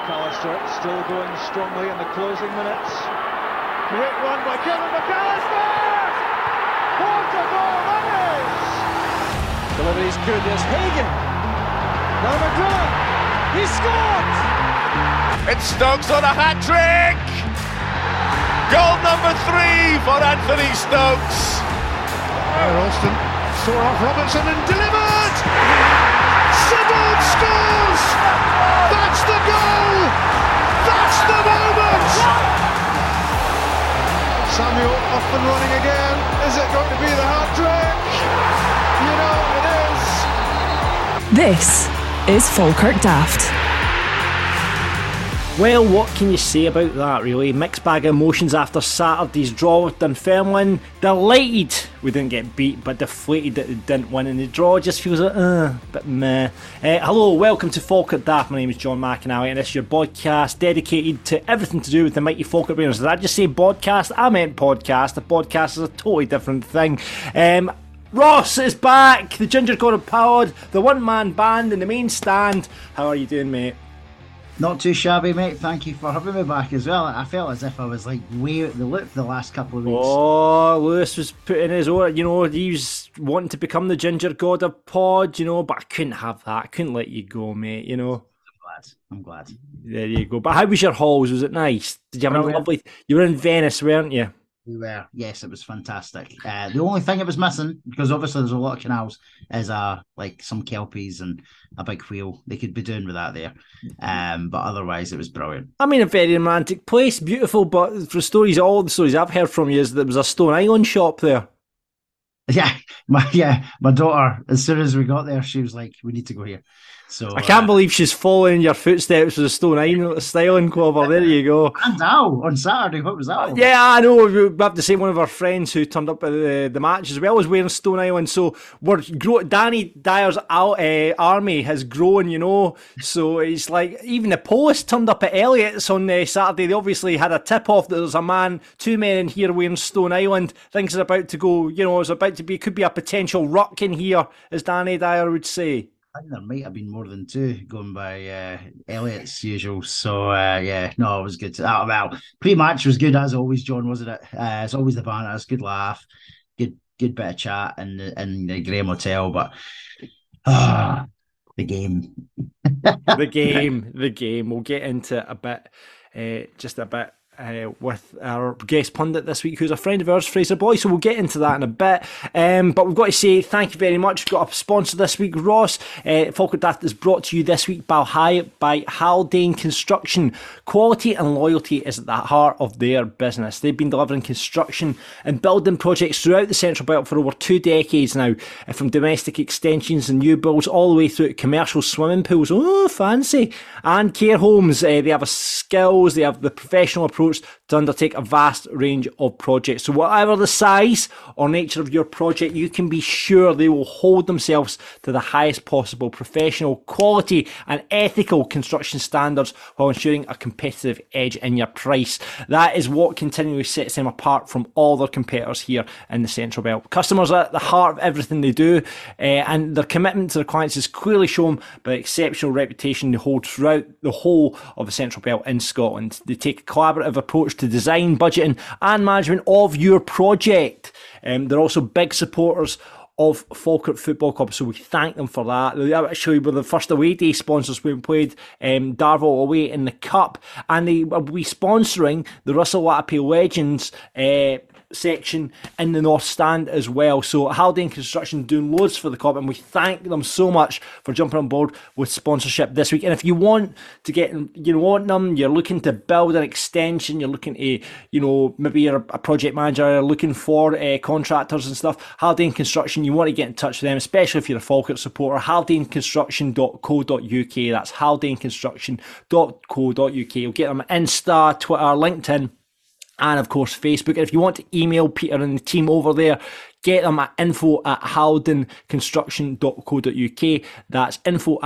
McAllister still going strongly in the closing minutes. Great run by Kevin McAllister! What a goal that is! Delivery's good, there's Hagan. Now McGrillen, he scored! It's Stokes on a hat-trick! Goal number 3 for Anthony Stokes. Ralston saw off Robertson and delivered! Sibbald scores! That's the goal! That's the moment! Samuel off and running again. Is it going to be the hat-trick? You know it is. This is Falkirk Daft. Well, what can you say about that, really? Mixed bag of emotions after Saturday's draw with Dunfermline. Delighted we didn't get beat, but deflated that they didn't win, and the draw just feels a bit meh. Hello, welcome to Falkirk Daft. My name is John McAnally, and this is your podcast dedicated to everything to do with the mighty Falkirk Bears. Did I just say podcast? I meant podcast. A podcast is a totally different thing. Ross is back, the Ginger God of Pod, the one-man band in the main stand. How are you doing, mate? Not too shabby, mate. Thank you for having me back as well. I felt as if I was like way out the loop the last couple of weeks. Oh, Lewis was putting his own, he was wanting to become the Ginger God of Pod, but I couldn't have that. I couldn't let you go, mate, I'm glad. There you go. But how was your halls? Was it nice? Did you have a lovely... You were in Venice, weren't you? We were. Yes, it was fantastic. The only thing it was missing, because obviously there's a lot of canals, is like some kelpies and a big wheel. They could be doing with that there. But otherwise it was brilliant. I mean, a very romantic place, beautiful, but all the stories I've heard from you is that there was a Stone Island shop there. Yeah, my daughter, as soon as we got there, she was like, we need to go here. So I can't believe she's following your footsteps with a Stone Island styling cover. There you go. And Al on Saturday, what was that? Yeah, I know. We have to say one of our friends who turned up at the match as well was wearing Stone Island. So Danny Dyer's army has grown, So it's like even the Post turned up at Elliott's on Saturday. They obviously had a tip off that there's two men in here wearing Stone Island. Things are about to go. It's about to be. Could be a potential ruck in here, as Danny Dyer would say. I think there might have been more than two going by Elliott's usual. So, it was good. Pre-match was good as always, John, wasn't it? It's always the banter. It's a good laugh, good bit of chat in the Graham Hotel. But the game. the game. We'll get into a bit, just a bit. With our guest pundit this week, who's a friend of ours, Fraser Boy, so we'll get into that in a bit. But we've got to say thank you very much. We've got a sponsor this week, Ross. Falkirk Daft is brought to you this week by Haldane Construction. Quality and loyalty is at the heart of their business. They've been delivering construction and building projects throughout the Central Belt for over 2 decades now, from domestic extensions and new builds all the way through to commercial swimming pools, fancy, and care homes. They have skills, they have the professional approach to undertake a vast range of projects. So whatever the size or nature of your project, you can be sure they will hold themselves to the highest possible professional, quality and ethical construction standards while ensuring a competitive edge in your price. That is what continually sets them apart from all their competitors here in the Central Belt. Customers are at the heart of everything they do, and their commitment to their clients is clearly shown by the exceptional reputation they hold throughout the whole of the Central Belt in Scotland. They take a collaborative approach to design, budgeting and management of your project. They're also big supporters of Falkirk Football Club, so we thank them for that. They actually were the first away day sponsors when we played Darvel away in the Cup, and they will be sponsoring the Russell Latape Legends section in the North Stand as well. So Haldane Construction doing loads for the club, and we thank them so much for jumping on board with sponsorship this week. And if you want to get, want them, you're looking to build an extension, you're looking to, maybe you're a project manager, you're looking for contractors and stuff, Haldane Construction, you want to get in touch with them, especially if you're a Falkirk supporter. haldaneconstruction.co.uk. That's haldaneconstruction.co.uk. You'll get them on Insta, Twitter, LinkedIn, and of course Facebook. And if you want to email Peter and the team over there, get them at info@haldaneconstruction.co.uk. That's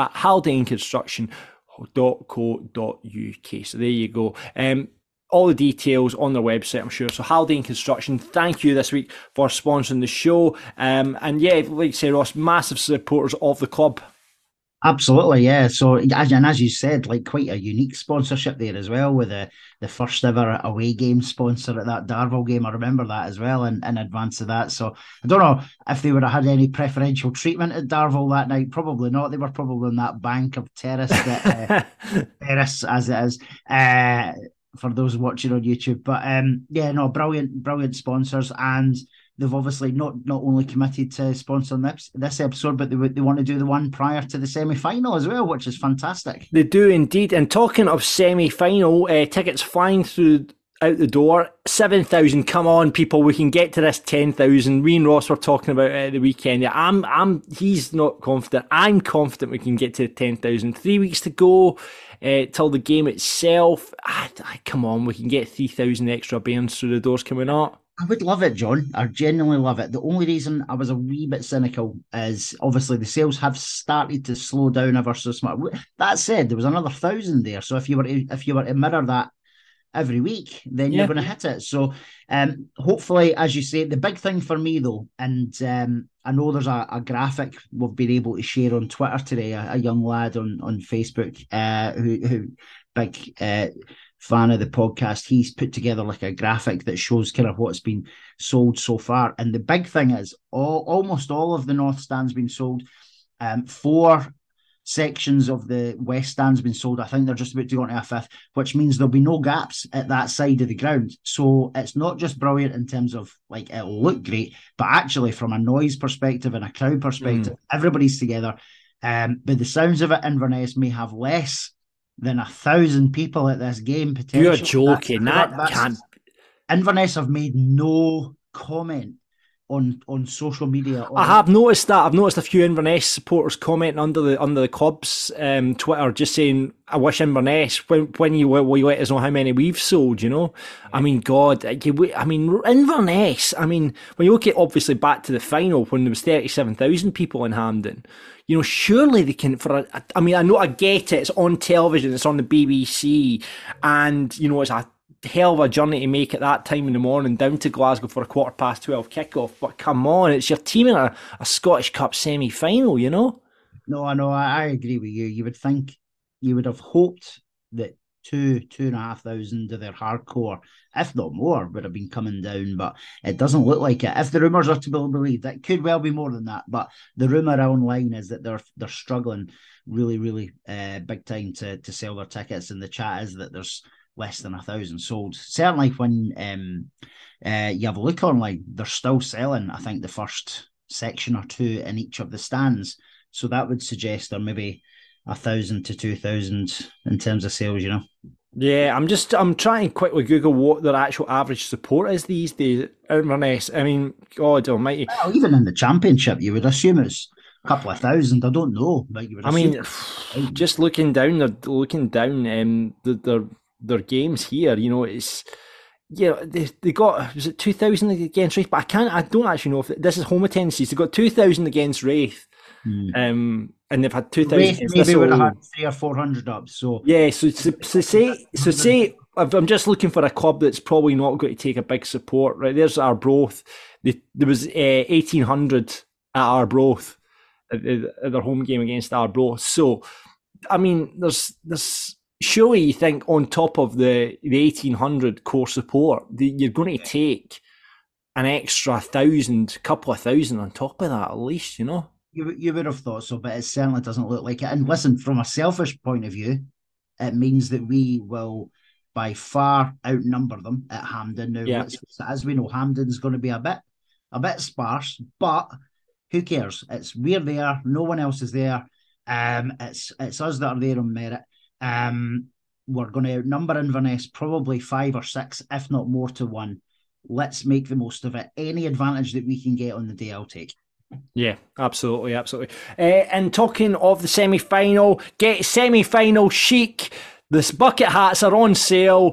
info@haldaneconstruction.co.uk. So there you go. All the details on their website, I'm sure. So Haldane Construction, thank you this week for sponsoring the show. And yeah, like I say, Ross, massive supporters of the club. Absolutely, yeah. So, as you said, like quite a unique sponsorship there as well, with the first ever away game sponsor at that Darvel game. I remember that as well in advance of that. So, I don't know if they would have had any preferential treatment at Darvel that night. Probably not. They were probably on that bank of terrace that terrace as it is. For those watching on YouTube, but yeah, no, brilliant sponsors, and they've obviously not only committed to sponsoring this episode, but they want to do the one prior to the semi-final as well, which is fantastic. They do indeed. And talking of semi-final, tickets flying through out the door, 7,000. Come on, people, we can get to this 10,000. We and Ross were talking about it at the weekend. Yeah, he's not confident. I'm confident we can get to 10,000. 3 weeks to go till the game itself. Come on, we can get 3,000 extra bands through the doors, can we not? I would love it, John. I genuinely love it. The only reason I was a wee bit cynical is obviously the sales have started to slow down ever so much. That said, there was another 1,000 there. So if you were to mirror that every week, then you're going to hit it. So hopefully, as you say, the big thing for me though, and I know there's a graphic we've been able to share on Twitter today, a young lad on Facebook who big fan of the podcast, he's put together like a graphic that shows kind of what's been sold so far. And the big thing is almost all of the North Stand's been sold. 4 sections of the West Stand's been sold. I think they're just about to go into a 5th, which means there'll be no gaps at that side of the ground. So it's not just brilliant in terms of like it'll look great, but actually from a noise perspective and a crowd perspective, everybody's together. But the sounds of it, Inverness may have less than 1,000 people at this game potentially. You're joking. That can't. Inverness have made no comment on social media. I have noticed that. I've noticed a few Inverness supporters commenting under the club's Twitter, just saying, "I wish Inverness when you let us know how many we've sold." You know, I mean, God, Inverness. I mean, when you look at obviously back to the final when there was 37,000 people in Hampden. You know, surely they can. I know I get it. It's on television. It's on the BBC, and you know it's a hell of a journey to make at that time in the morning down to Glasgow for a 12:15 kickoff. But come on, it's your team in a Scottish Cup semi-final. You know. No, I know. I agree with you. You would think, you would have hoped that 2,500 of their hardcore, if not more, would have been coming down, but it doesn't look like it. If the rumours are to be believed, it could well be more than that. But the rumour online is that they're struggling really, really big time to sell their tickets, and the chat is that there's less than 1,000 sold. Certainly when you have a look online, they're still selling, I think, the first section or 2 in each of the stands. So that would suggest they're maybe 1,000 to 2,000 in terms of sales, you know. Yeah, I'm trying to quickly Google what their actual average support is these days. Inverness. I mean, God Almighty. Well, even in the Championship, you would assume it's a couple of thousand. I don't know, but you would. I mean, just looking down, their games here. You know, it's. Yeah, they got, was it 2,000 against Wraith? But I don't actually know if this is home attendances. They got 2,000 against Wraith. And they've had 2,000. Maybe would have had 300 or 400 up. So yeah, so say if I'm just looking for a club that's probably not going to take a big support, right? There's Arbroath. There was 1,800 at Arbroath at their home game against Arbroath. So, I mean, there's surely you think on top of the 1,800 core support, you're going to take an extra 1,000, couple of thousand on top of that at least, you know. You would have thought so, but it certainly doesn't look like it. And listen, from a selfish point of view, it means that we will by far outnumber them at Hampden. Now, as we know, Hampden's going to be a bit sparse, but who cares? We're there. No one else is there. It's us that are there on merit. We're going to outnumber Inverness probably 5 or 6, if not more to 1. Let's make the most of it. Any advantage that we can get on the day, I'll take. Yeah, absolutely. And talking of the semi-final, get semi-final chic. The bucket hats are on sale.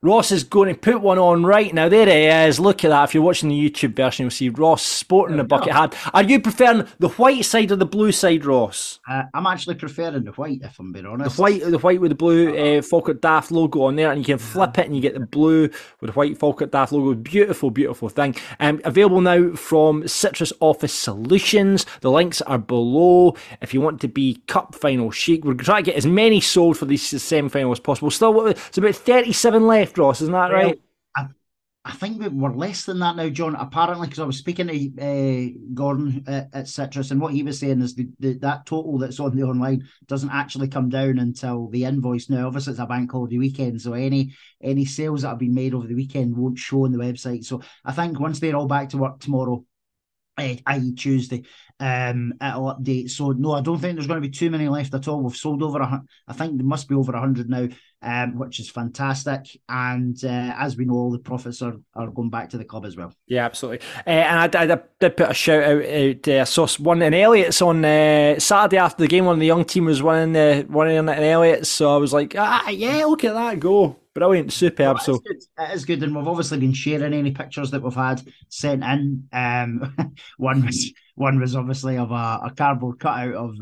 Ross is going to put one on right now. There he is. Look at that. If you're watching the YouTube version, you'll see Ross sporting the bucket hat. Are you preferring the white side or the blue side, Ross? I'm actually preferring the white, if I'm being honest. The white with the blue Falkirk Daft logo on there, and you can flip it and you get the blue with the white Falkirk Daft logo. Beautiful, beautiful thing. Available now from Citrus Office Solutions. The links are below. If you want to be cup final chic, we're trying to get as many sold for this semi-final as possible. Still, it's about 37 left. Ross, isn't that right? I think we're less than that now, John. Apparently, because I was speaking to Gordon at Citrus, and what he was saying is that total that's on the online doesn't actually come down until the invoice. Now, obviously, it's a bank holiday weekend, so any sales that have been made over the weekend won't show on the website. So I think once they're all back to work tomorrow, i.e. Tuesday, it'll update. So no, I don't think there's going to be too many left at all. We've sold over I think there must be over 100 now, which is fantastic. And as we know, all the profits are going back to the club as well. Yeah, absolutely. And I did put a shout out. I saw one in Elliott's on Saturday after the game. One of the young team was running in Elliott's, so I was like, yeah, look at that go. Brilliant, superb. Well, it is good, and we've obviously been sharing any pictures that we've had sent in. One was obviously of a cardboard cutout of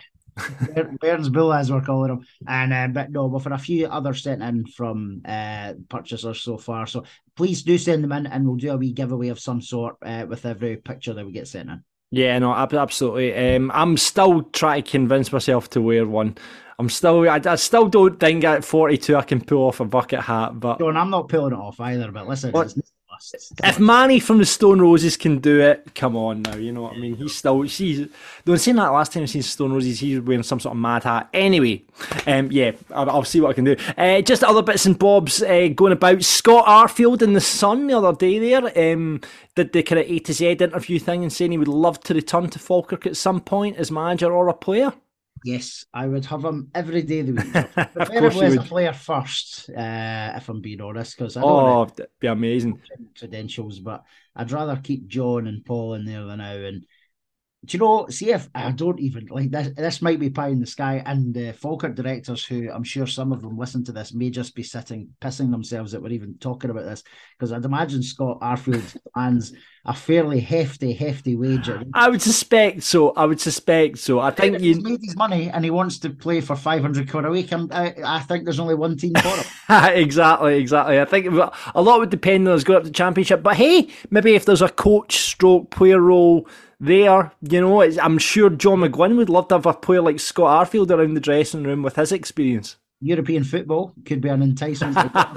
Burns Bull, as we're calling him, and but no, we've had a few others sent in from purchasers so far. So please do send them in, and we'll do a wee giveaway of some sort with every picture that we get sent in. Yeah, no, absolutely. I'm still trying to convince myself to wear one. I still don't think at 42 I can pull off a bucket hat, but John, I'm not pulling it off either. But listen, if Manny from the Stone Roses can do it, come on now, you know what I mean? They were saying that last time I seen Stone Roses, he's wearing some sort of mad hat. Anyway, yeah, I'll see what I can do. Just other bits and bobs going about. Scott Arfield in the Sun the other day there did the kind of A to Z interview thing and saying he would love to return to Falkirk at some point as manager or a player. Yes, I would have him every day of the week. Preferably as a player first, if I'm being honest, because I don't that'd be amazing credentials, but I'd rather keep John and Paul in there than now. And do you know, see if I don't even like this, this might be pie in the sky, and Falkirk directors, who I'm sure some of them listen to this, may just be pissing themselves that we're even talking about this, because I'd imagine Scott Arfield earns a fairly hefty wage. I would suspect so. I think he's made his money and he wants to play for 500 quid a week. I think there's only one team for him. Exactly. I think a lot would depend on us going up to the Championship. But hey, maybe if there's a coach / player role there, you know, I'm sure John McGuinn would love to have a player like Scott Arfield around the dressing room with his experience. European football could be an enticement.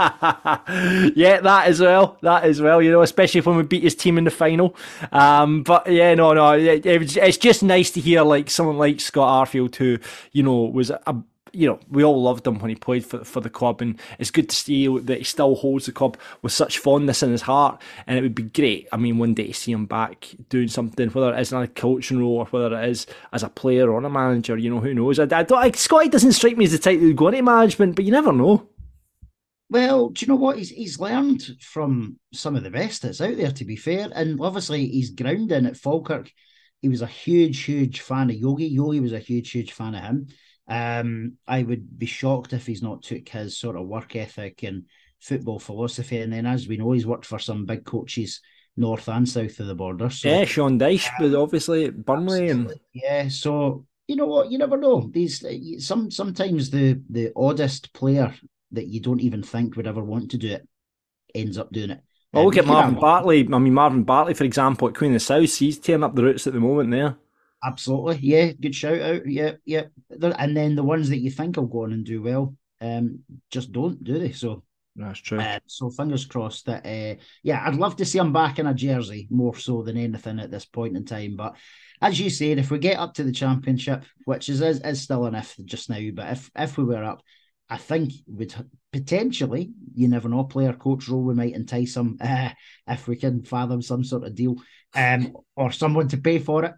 Yeah, that as well, you know, especially when we beat his team in the final. But yeah, no, it's just nice to hear like someone like Scott Arfield, who, you know, was we all loved him when he played for the club, and it's good to see that he still holds the club with such fondness in his heart. And it would be great, I mean, one day to see him back doing something, whether it is in a coaching role or whether it is as a player or a manager, you know, who knows. Scotty doesn't strike me as the type that would go into management, but you never know. Well, do you know what? He's learned from some of the best that's out there, to be fair. And obviously he's grounding at Falkirk. He was a huge fan of Yogi. Yogi was a huge fan of him. I would be shocked if he's not took his sort of work ethic and football philosophy, and then, as we know, he's worked for some big coaches north and south of the border. So, yeah, Sean Dyche, but obviously at Burnley, and yeah. So you know what? You never know. Sometimes the oddest player that you don't even think would ever want to do it ends up doing it. Well, look at Marvin Bartley. I mean, Marvin Bartley, for example, at Queen of the South, he's tearing up the roots at the moment there. Absolutely, yeah, good shout out, yeah. And then the ones that you think will go on and do well, just don't, do they? So that's true. So fingers crossed that, I'd love to see him back in a jersey more so than anything at this point in time. But as you said, if we get up to the Championship, which is still an if just now, but if we were up, I think we'd potentially, you never know, player coach role, we might entice him if we can fathom some sort of deal, or someone to pay for it.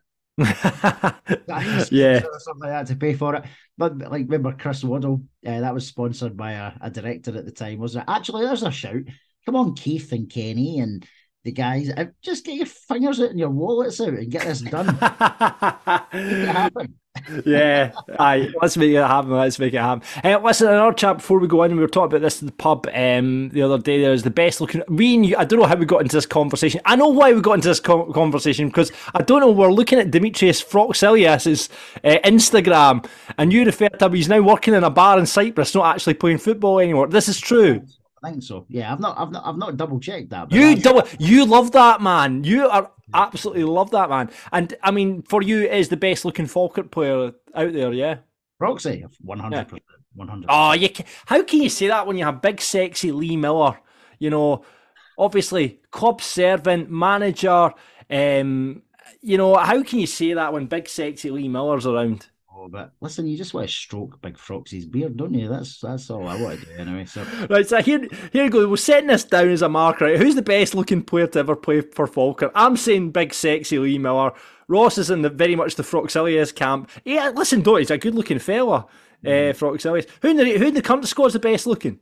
Yeah, something like that to pay for it. But like, remember Chris Waddle? That was sponsored by a director at the time, wasn't it? Actually, there's a shout. Come on, Keith and Kenny and the guys, just get your fingers out and your wallets out and get this done. Make it happen. Yeah, aye, let's make it happen. Let's make it happen. Listen, another chat before we go in. We were talking about this at the pub the other day. There's the best looking. Me and you, I don't know how we got into this conversation. I know why we got into this conversation because I don't know. We're looking at Demetrios Froxilias' Instagram, and you referred to him. He's now working in a bar in Cyprus, not actually playing football anymore. This is true. I think so. Yeah, I've not double checked that. You love that, man. You are absolutely love that, man. And I mean, for you, is the best looking Falkirk player out there? Yeah, Roxy, 100%. 100%. Oh, how can you say that when you have big, sexy Lee Miller? You know, obviously, club servant, manager. You know, how can you say that when big, sexy Lee Miller's around? But listen, you just want to stroke Big Froxy's beard, don't you? That's all I want to do anyway. So right, so here you go. We're setting this down as a mark, right? Who's the best looking player to ever play for Falkirk? I'm saying big sexy Lee Miller. Ross is in very much the Froxilias camp. Yeah, listen, don't he's a good looking fella, Froxilias. Who in the current squad's the best looking?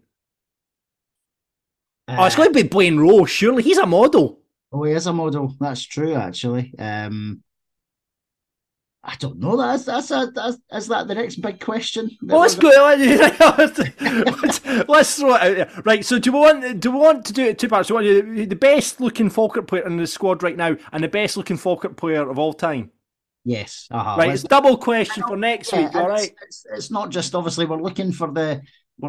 It's going to be Blaine Rowe, surely. He's a model. Oh, he is a model. That's true, actually. I don't know. Is that the next big question? Well, let's go. Let's throw it out there. Right. So, do we want to do it two parts? Do we want to do the best looking Falkirk player in the squad right now, and the best looking Falkirk player of all time? Yes. Right. It's double question for next week. All right. It's not just obviously we're looking for the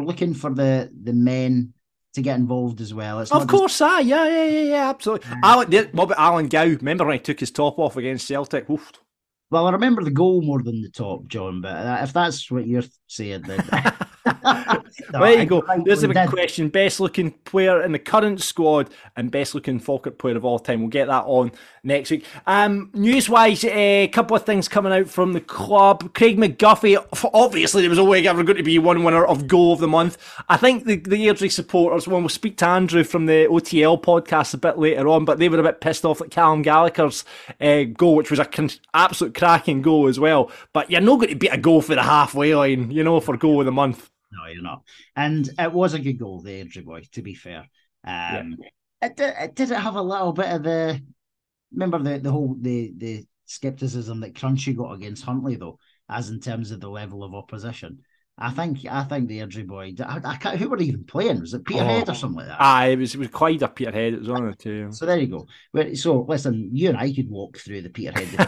men to get involved as well. It's of course, yeah, absolutely. What about Alan Gow? Remember when he took his top off against Celtic? Oof. Well, I remember the goal more than the top, John, but if that's what you're saying, then... There you go. There's a big question. Best looking player in the current squad and best looking Falkirk player of all time. We'll get that on next week. News-wise, a couple of things coming out from the club. Craig McGuffey, obviously there was always ever going to be one winner of Goal of the Month. I think the Airdrie supporters, when we'll speak to Andrew from the OTL podcast a bit later on, but they were a bit pissed off at Callum Gallagher's goal, which was an absolute cracking goal as well. But you're not going to beat a goal for the halfway line, for Goal of the Month. No, you're not. And it was a good goal, the Airdrie boy, to be fair. It did have a little bit of the... Remember the scepticism that Crunchy got against Huntly, though, as in terms of the level of opposition. I think the Airdrie boy... who were they even playing? Was it Peterhead or something like that? It was quite a Peterhead. It was one of the two. So there you go. So, listen, you and I could walk through the Peterhead.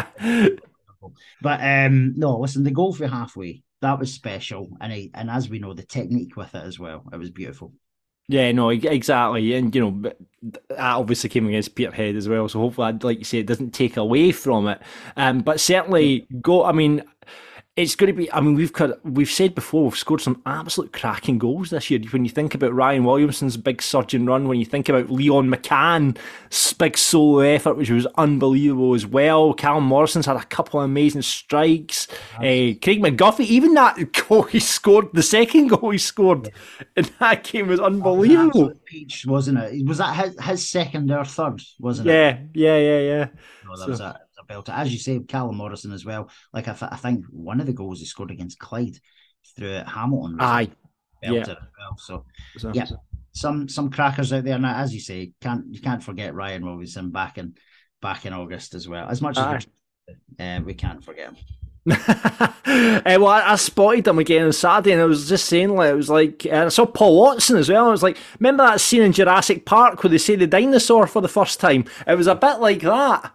But, no, listen, the goal for halfway... That was special, and as we know, the technique with it as well. It was beautiful. Yeah, no, exactly, and that obviously came against Peterhead as well. So hopefully, like you say, it doesn't take away from it. But certainly, it's going to be. I mean, we've said before, we've scored some absolute cracking goals this year. When you think about Ryan Williamson's big surging run, when you think about Leon McCann's big solo effort, which was unbelievable as well. Callum Morrison's had a couple of amazing strikes. Craig McGuffey, even that goal he scored, the second goal he scored in that game was unbelievable. Peach, wasn't it? Was that his second or third? Wasn't it? Yeah. No, that was a belter. As you say, Callum Morrison as well. Like I think one of the goals he scored against Clyde through at Hamilton. Belter as well. So yeah, some crackers out there. Now, as you say, you can't forget Ryan Williamson back in August as well. As much as we can't forget him. Well, I spotted him again on Saturday, and I was just saying, I was like, and I saw Paul Watson as well. I was like, remember that scene in Jurassic Park where they say the dinosaur for the first time? It was a bit like that.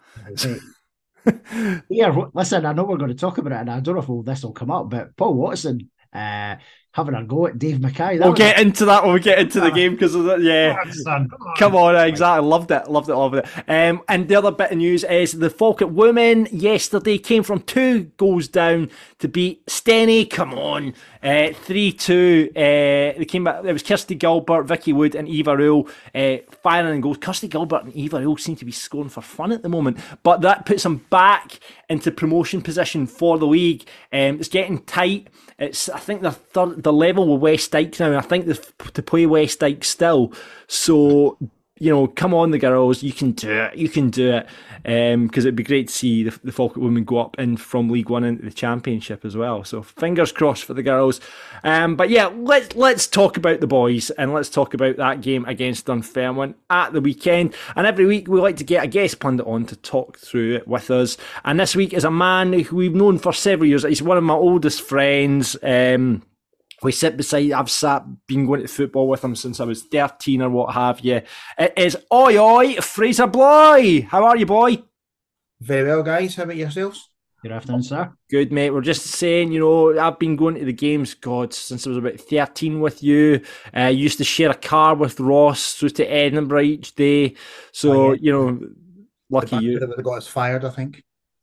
Yeah, listen, I know we're going to talk about it, and I don't know if this will come up, but Paul Watson having a go at Dave Mackay. We'll get into that when we get into the game, because come on, exactly, loved it. And the other bit of news is the Falkirk women yesterday came from 2 goals down to beat Steny. Come on, 3-2. They came back. It was Kirsty Gilbert, Vicky Wood, and Eva Rule firing goals. Kirsty Gilbert and Eva Rule seem to be scoring for fun at the moment, but that puts them back into promotion position for the league. It's getting tight. I think the level with West Dyke now, and I think to play West Dyke still. So come on, the girls, you can do it. You can do it. Because it'd be great to see the Falkirk women go up in from League One into the Championship as well. So fingers crossed for the girls. But yeah, let's talk about the boys, and let's talk about that game against Dunfermline at the weekend. And every week we like to get a guest pundit on to talk through it with us. And this week is a man who we've known for several years. He's one of my oldest friends. We sit beside, been going to football with him since I was 13 or what have you. It is Oi, Fraser Bly. How are you, boy? Very well, guys. How about yourselves? Good afternoon, sir. Good, mate. We're just saying, I've been going to the games, God, since I was about 13 with you. I used to share a car with Ross through to Edinburgh each day. So, lucky you. That would have got us fired, I think.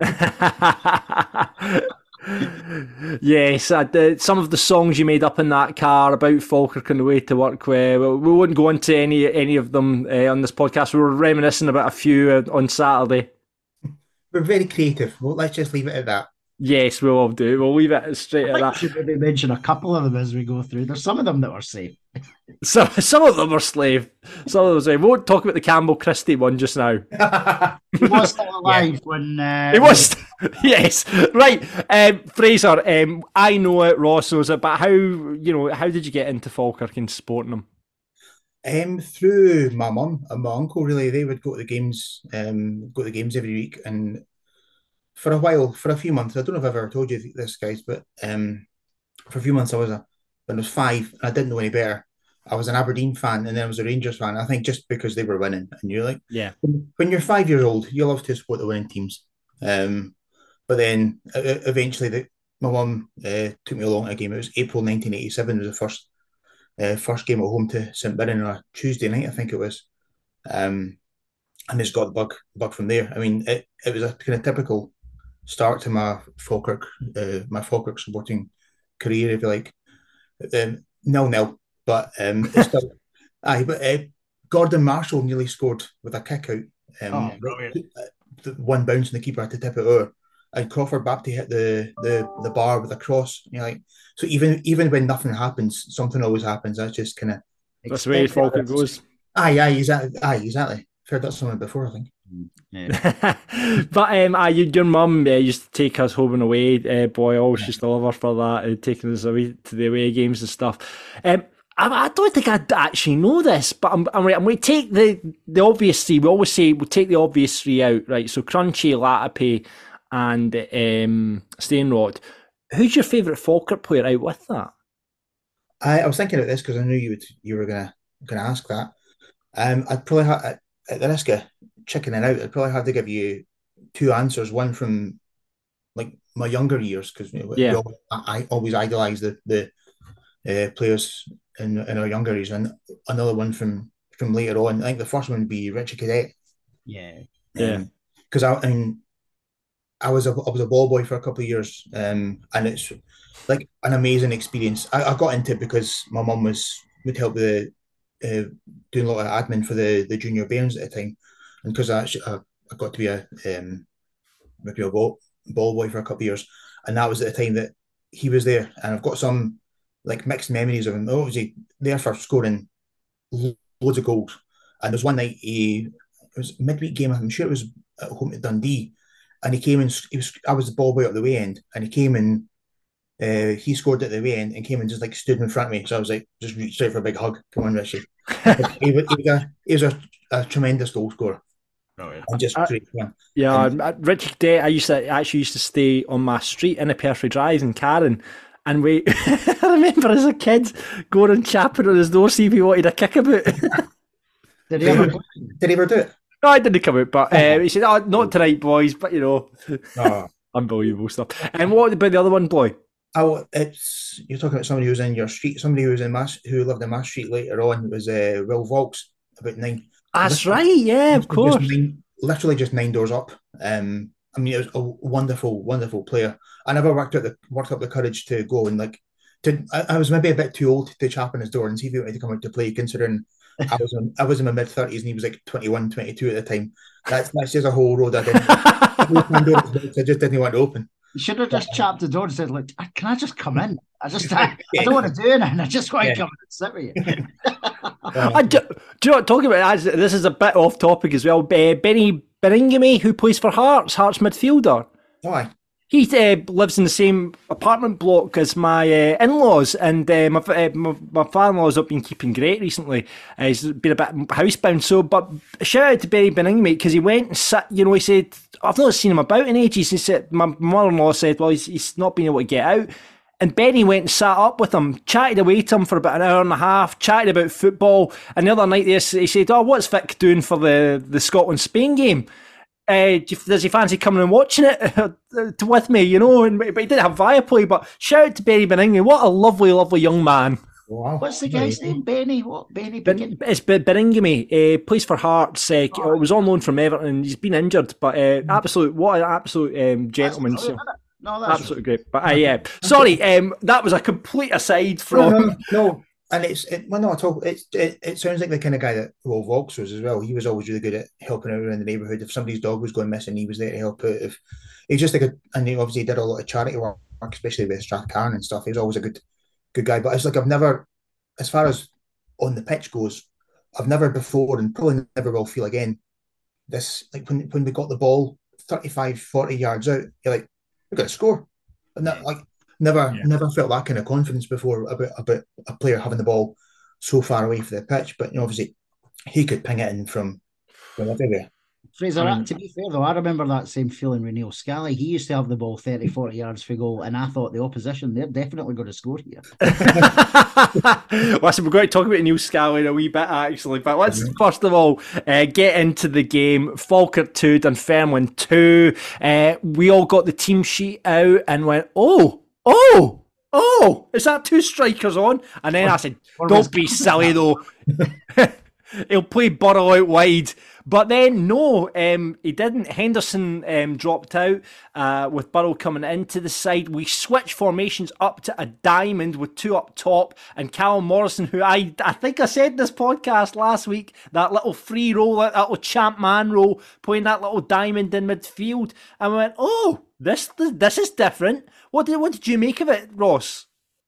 Yes, some of the songs you made up in that car about Falkirk on the way to work. We wouldn't go into any of them on this podcast. We were reminiscing about a few on Saturday. We're very creative. Well, let's just leave it at that. Yes, we'll do. We'll leave it straight at that. Should maybe mention a couple of them as we go through. There's some of them that were safe. Some of them are slave. Some of them are slave. We won't talk about the Campbell Christie one just now. He was still alive when... He was... Yes. Right. Fraser, I know it, Ross knows it, but how did you get into Falkirk and supporting them? Through my mum and my uncle, really. They would go to the games every week, and for a few months, I don't know if I've ever told you this, guys, but for a few months when I was 5, and I didn't know any better. I was an Aberdeen fan, and then I was a Rangers fan. I think just because they were winning, and you're like, yeah. When you're 5 years old, you love to support the winning teams. But then eventually, my mum took me along to a game. It was April 1987. It was the first game at home to St Mirren on a Tuesday night, I think it was. And it's got the bug from there. I mean, it was a kind of typical start to my Falkirk supporting career, if you like. 0-0, but it's still. But Gordon Marshall nearly scored with a kick out. One bounce and the keeper had to tip it over. And Crawford Baptiste hit the bar with a cross. You're like, so even when nothing happens, something always happens. That's just kind of that's the way Falkirk goes. Exactly. I've heard that somewhere before, I think. Yeah. But your mum used to take us home and away. Boy, I always used to love her for that, taking us away to the away games and stuff. I don't think I actually know this, but I'm going to take the obvious three. We always say we'll take the obvious three out, right? So Crunchy, Latape, and Stainrod. Who's your favourite Falkirk player out with that? I was thinking about this because I knew you were gonna ask that. I'd probably have, at the risk of chickening out, I'd probably have to give you two answers. One from like my younger years, because I always idolised the players in our younger years, and another one from later on. I think the first one would be Richie Cadet. Yeah. Because I was a ball boy for a couple of years, and it's like an amazing experience. I got into it because my mum would help with doing a lot of admin for the junior Bairns at the time, and because I got to be a ball boy for a couple of years, and that was at the time that he was there, and I've got some like mixed memories of him. Obviously, there for scoring loads of goals, and there's one night it was a midweek game. I'm sure it was at home to Dundee. And he came and I was the ball boy up the way end, and he came and he scored at the way end and came and just like stood in front of me. So I was like, just reached out for a big hug. Come on, Richie. he was a tremendous goal scorer. Oh, yeah. And just great fun. Yeah, Richie Cadet, I used to stay on my street in a Perthree Drive in Carron. And I remember as a kid going and chapping on his door, see if he wanted a kickabout. Did he ever do it? No, I didn't come out, but he said, not tonight, boys, but unbelievable stuff. And what about the other one, boy? You're talking about somebody who was in your street, somebody who was who lived in my street later on. It was Will Volks, about 9. That's right, yeah, of course. Literally just 9 doors up. I mean, it was a wonderful, wonderful player. I never worked up the courage to go and I was maybe a bit too old to chap on his door and see if he wanted to come out to play, considering I was in my mid-30s and he was like 21, 22 at the time. That's just a whole road I just didn't want to open. You should have just chapped the door and said, "Look, can I just come in? I don't want to do anything. I just want to come in and sit with you." Do you know what, talking about this is a bit off topic as well. Benny Beringame, who plays for Hearts midfielder. Aye. He lives in the same apartment block as my in-laws, and my father-in-law's not been keeping great recently. He's been a bit housebound. So, but shout out to Benny Beringame, because he went and sat. You know, he said, "I've not seen him about in ages." He said, "My mother-in-law said, well, he's not been able to get out." And Benny went and sat up with him, chatted away to him for about an hour and a half, chatted about football. And the other night, he said, "Oh, what's Vic doing for the Scotland-Spain game? Does he fancy coming and watching it with me?" You know, but he didn't have Viaplay. But shout out to Benny Beringame. What a lovely, lovely young man. Wow. What's the guy's name? Benny? What? Benny? It's Beringame. Plays for Hearts. Was on loan from Everton. He's been injured, but what an absolute gentleman. No, that's absolutely great. But yeah, sorry. That was a complete aside from. No. And it sounds like the kind of guy that Volks was as well. He was always really good at helping out around the neighbourhood. If somebody's dog was going missing, he was there to help out. If he's just and he obviously did a lot of charity work, especially with Strathcarron and stuff. He was always a good guy. But it's like I've never, as far as on the pitch goes, I've never before and probably never will feel again. This, like when we got the ball 35, 40 yards out, you're like, we're going to score. And that, like, never felt that kind of confidence before about a player having the ball so far away from the pitch. But obviously, he could ping it in from everywhere. Fraser, to be fair though, I remember that same feeling with Neil Scally. He used to have the ball 30, 40 yards for goal, and I thought the opposition, they're definitely going to score here. Listen, we're going to talk about Neil Scally in a wee bit, actually, but let's first of all get into the game. Falkirk 2, Dunfermline 2. We all got the team sheet out and went, oh, is that 2 strikers on? And then I said, don't be silly though. He'll play Burrow out wide. But then, no, he didn't. Henderson dropped out with Burrow coming into the side. We switched formations up to a diamond with 2 up top, and Callum Morrison, who I think I said this podcast last week, that little free roll, that little champ man roll, playing that little diamond in midfield. And we went, oh, this is different. What did you make of it, Ross?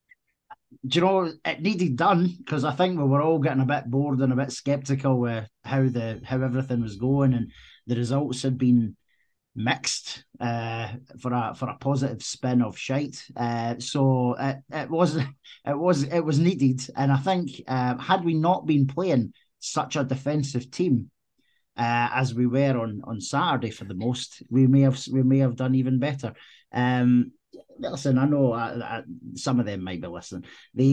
Do you know, it needed done, because I think we were all getting a bit bored and a bit sceptical with how everything was going, and the results had been mixed for a positive spin of shite. So it was needed, and I think had we not been playing such a defensive team as we were on Saturday for the most, we may have done even better. Listen, I know some of them might be listening.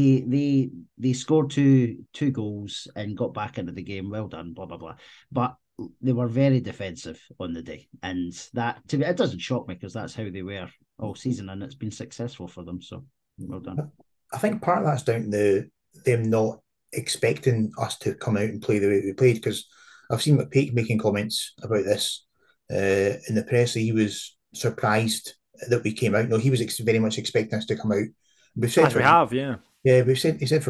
They scored two goals and got back into the game. Well done, blah blah blah. But they were very defensive on the day, and it doesn't shock me, because that's how they were all season, and it's been successful for them. So well done. I think part of that's down to them not expecting us to come out and play the way we played, because I've seen McPake making comments about this in the press. He was surprised that we came out. No, he was very much expecting us to come out. We've said we've said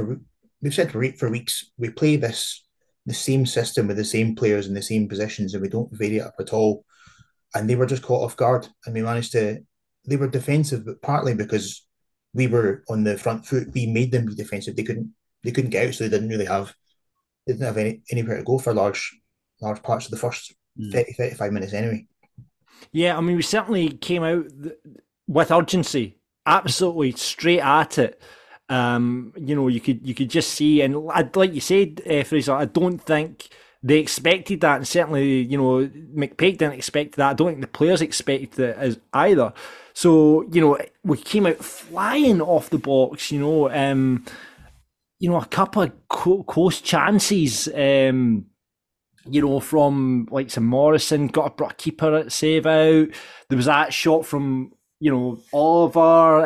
for weeks we play the same system with the same players in the same positions, and we don't vary it up at all. And they were just caught off guard, and we managed to. They were defensive, but partly because we were on the front foot, we made them be defensive. They couldn't get out, so they didn't have anywhere to go for large parts of the first 30-35 minutes anyway. Yeah, I mean, we certainly came out with urgency, absolutely straight at it. You could just see, and like you said, Fraser, I don't think they expected that, and certainly, McPake didn't expect that. I don't think the players expected it as either. So, we came out flying off the box. A couple of close chances. From like some Morrison, brought a keeper save out. There was that shot from Oliver.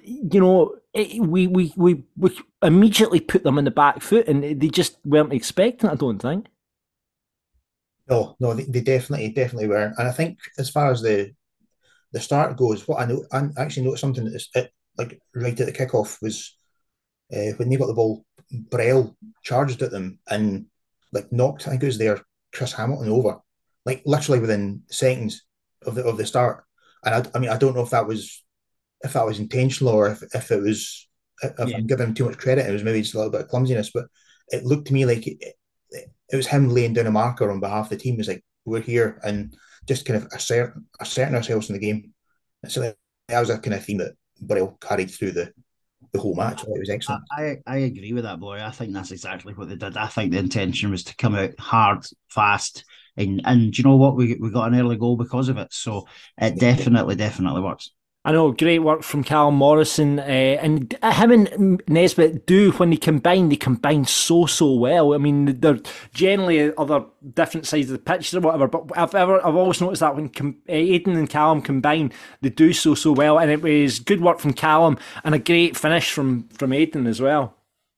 We immediately put them in the back foot, and they just weren't expecting it, I don't think. No, they definitely weren't. And I think as far as the start goes, what I actually noticed something that's like right at the kickoff was when they got the ball, Brell charged at them and knocked, I think it was Chris Hamilton over, literally within seconds of the start. And I don't know if that was intentional, or if it was, I'm giving him too much credit, it was maybe just a little bit of clumsiness. But it looked to me like it was him laying down a marker on behalf of the team. It's like, we're here, and just kind of asserting ourselves in the game. So that was a kind of theme that Burrell carried through the whole match. It was excellent. I agree with that, boy. I think that's exactly what they did. I think the intention was to come out hard, fast, and do you know what? We got an early goal because of it. So it definitely works. I know, great work from Callum Morrison, and him and Nesbitt do, when they combine so well. I mean, they're generally other different sides of the pitch or whatever, but I've always noticed that when Aidan and Callum combine, they do so well, and it was good work from Callum and a great finish from Aidan as well.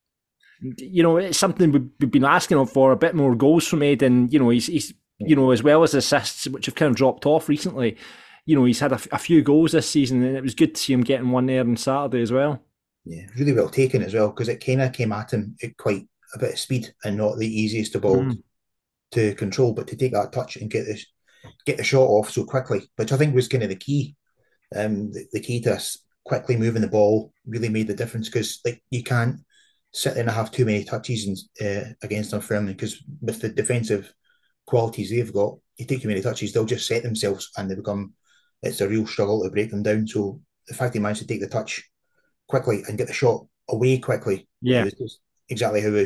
You know, it's something we've been asking for, a bit more goals from Aidan. You know, he's as well as assists, which have kind of dropped off recently. You know, he's had a few goals this season, and it was good to see him getting one there on Saturday as well. Yeah, really well taken as well, because it kind of came at him at quite a bit of speed and not the easiest of ball to control, but to take that touch and get the shot off so quickly, which I think was kind of the key. The key to us quickly moving the ball really made the difference, because like you can't sit there and have too many touches against Dunfermline, because with the defensive qualities they've got, you take too many touches, they'll just set themselves and it's a real struggle to break them down. So the fact he managed to take the touch quickly and get the shot away quickly, yeah, is exactly how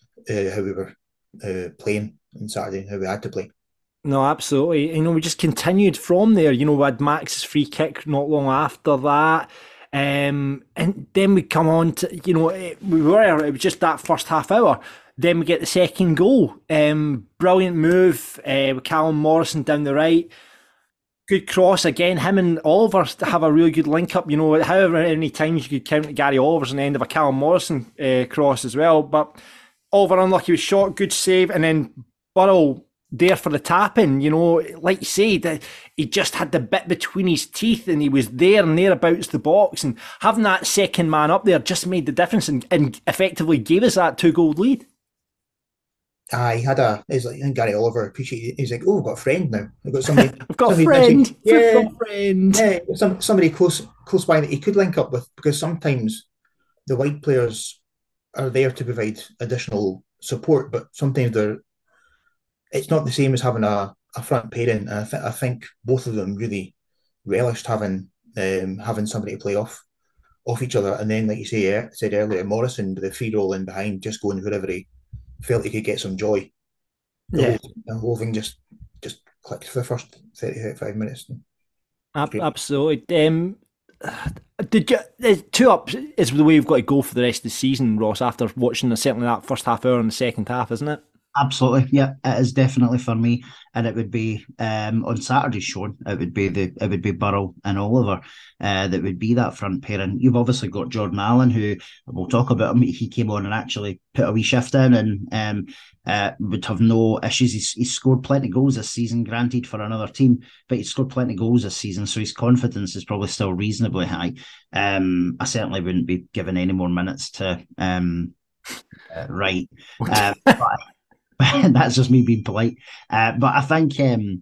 we were playing on Saturday, how we had to play. No, absolutely. You know, we just continued from there. You know, we had Max's free kick not long after that. And then we come on to, you know, it was just that first half hour. Then we get the second goal. Brilliant move with Callum Morrison down the right. Good cross again. Him and Oliver have a really good link up. You know, however many times you could count Gary Oliver's on the end of a Callum Morrison cross as well. But Oliver unlucky with shot, good save, and then Burrell there for the tap in. You know, like you say, he just had the bit between his teeth, and he was there and thereabouts the box, and having that second man up there just made the difference and effectively gave us that 2-goal lead. He's like, I think Gary Oliver appreciated. He's like, oh, we've got a friend now. We've got somebody. I've got a friend. Yeah, friend. Yeah, somebody close by that he could link up with, because sometimes the wide players are there to provide additional support, but sometimes it's not the same as having a front pairing. And I think both of them really relished having somebody to play off each other. And then, like you said earlier, Morrison with the free roll in behind, just going wherever he felt he could get some joy. The whole thing just clicked for the first 35 minutes. Absolutely. Did you 2-up is the way we've got to go for the rest of the season, Ross, after watching certainly that first half hour and the second half, isn't it? Absolutely, yeah, it is definitely for me, and it would be on Saturday's show. It would be Burrell and Oliver that would be that front pairing. You've obviously got Jordan Allen, who we'll talk about him. He came on and actually put a wee shift in, and would have no issues. He's scored plenty of goals this season, granted for another team, but he's scored plenty of goals this season, so his confidence is probably still reasonably high. I certainly wouldn't be giving any more minutes to Wright. That's just me being polite, but I think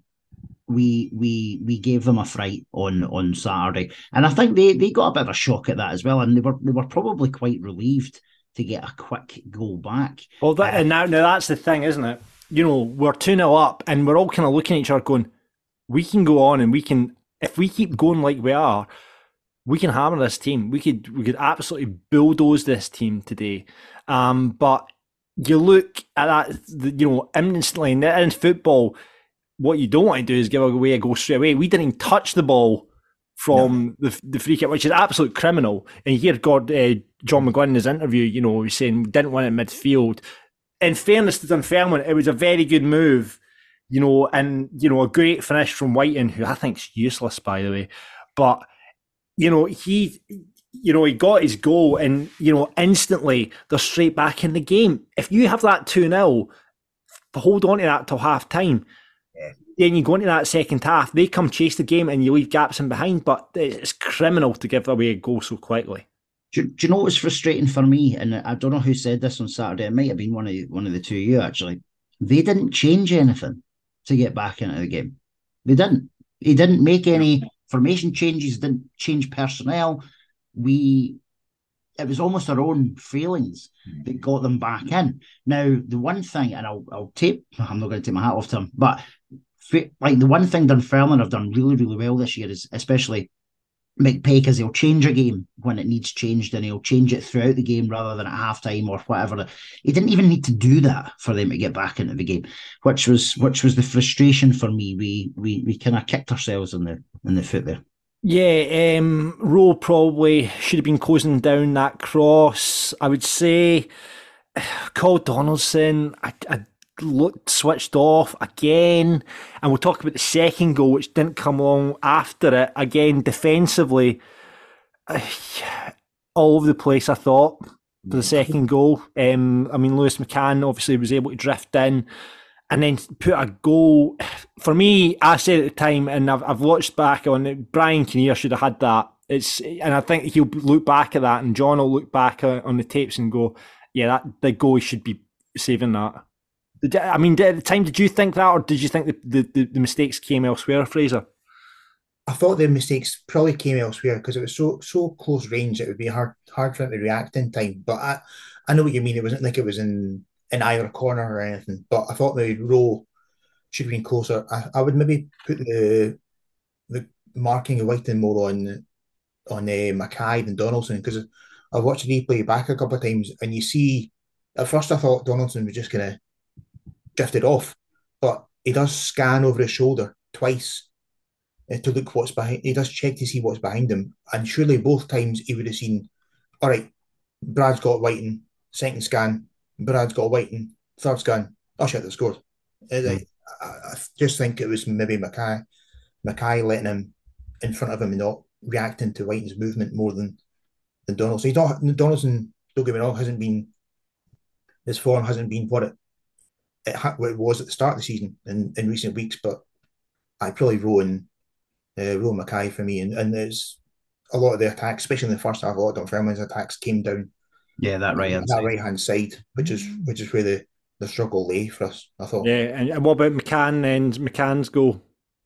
we gave them a fright on Saturday, and I think they got a bit of a shock at that as well, and they were probably quite relieved to get a quick goal back. Well, and now that's the thing, isn't it? You know, we're 2-0 up, and we're all kind of looking at each other, going, "We can go on, and we can, if we keep going like we are, we can hammer this team. We could absolutely bulldoze this team today." But you look at that, you know, instantly in football, what you don't want to do is give away a goal straight away. We didn't even touch the ball from the free kick, which is absolute criminal. And you hear John McGlynn in his interview, you know, he's saying we didn't win it midfield. In fairness to Dunfermline, it was a very good move, you know, and, you know, a great finish from Whiting, who I think's useless, by the way. But, you know, he got his goal, and, you know, instantly they're straight back in the game. If you have that 2-0, hold on to that till half time. Then you go into that second half, they come chase the game and you leave gaps in behind, but it's criminal to give away a goal so quickly. Do you know what was frustrating for me? And I don't know who said this on Saturday. It might have been one of the two of you, actually. They didn't change anything to get back into the game. They didn't. He didn't make any formation changes, didn't change personnel. it was almost our own failings that got them back in. Now, the one thing, and I'm not going to take my hat off to them, but like the one thing Dunfermline have done really, really well this year is especially McPake, is he'll change a game when it needs changed, and he'll change it throughout the game rather than at halftime or whatever. He didn't even need to do that for them to get back into the game, which was the frustration for me. We kind of kicked ourselves in the foot there. Yeah, Rowe probably should have been closing down that cross. I would say Carl Donaldson, I looked switched off again. And we'll talk about the second goal, which didn't come along after it. Again, defensively, all over the place, I thought, for the second goal. I mean, Lewis McCann obviously was able to drift in and then put a goal. For me, I said at the time, and I've watched back on it, Brian Kinnear should have had that. And I think he'll look back at that, and John will look back on the tapes and go, yeah, that the goal should be saving that. I mean, at the time, did you think that, or did you think the mistakes came elsewhere, Fraser? I thought the mistakes probably came elsewhere because it was so close range. It would be hard for him to react in time. But I know what you mean. It wasn't like it was in either corner or anything. But I thought the Rowe should have been closer. I would maybe put the marking of Whiting more on Mackay than Donaldson, because I've watched the replay back a couple of times, and you see, at first I thought Donaldson was just going to drifted off, but he does scan over his shoulder twice to look what's behind. He does check to see what's behind him, and surely both times he would have seen, all right, Brad's got Whiting, second scan, Brad's got Whiting, third scan, oh shit, they scored. I just think it was maybe Mackay letting him in front of him and not reacting to Whiting's movement more than Donaldson. Donaldson, don't get me wrong, his form hasn't been what it was at the start of the season in recent weeks, but I probably Rowe and Mackay for me, and there's a lot of the attacks, especially in the first half, a lot of Dunfermline's attacks came down. Yeah, that right hand side, which is where the struggle lay for us, I thought. Yeah, and what about McCann and McCann's goal?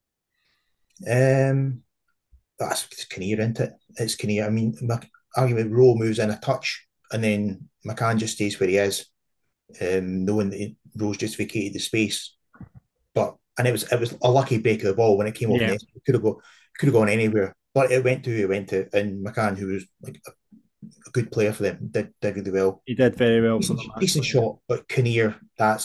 That's Kinnear, isn't it? It's Kinnear. I mean, argument Rowe moves in a touch, and then McCann just stays where he is, knowing that Rowe's just vacated the space. And it was a lucky break of the ball when it came off. Yeah. It could have gone anywhere, but it went to and McCann, who was like a good player for them, did really well. He did very well. Decent shot, but Kinnear,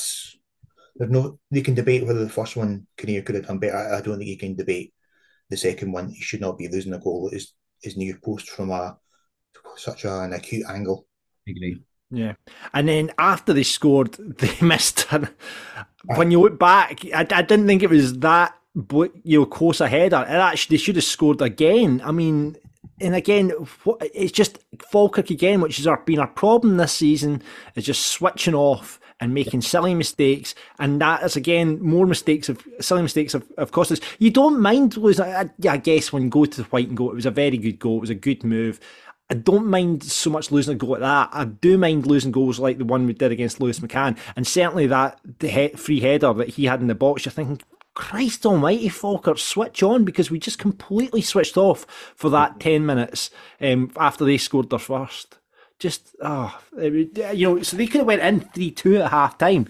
they can debate whether the first one Kinnear could have done better. I don't think you can debate the second one. He should not be losing a goal at his near post from such an acute angle. I agree. Yeah, and then after they scored, they missed. When you look back, I didn't think it was that close a header. They should have scored again. I mean, and again, it's just Falkirk again, which has been our problem this season, is just switching off and making silly mistakes, and that is again more silly mistakes have cost us. You don't mind losing. I guess when you go to the White and goal, it was a very good goal. It was a good move. I don't mind so much losing a goal like that. I do mind losing goals like the one we did against Lewis McCann, and certainly the free header that he had in the box. You're thinking, Christ almighty, Falkirk, switch on, because we just completely switched off for that 10 minutes after they scored their first. Just, so they could have went in 3-2 at half time,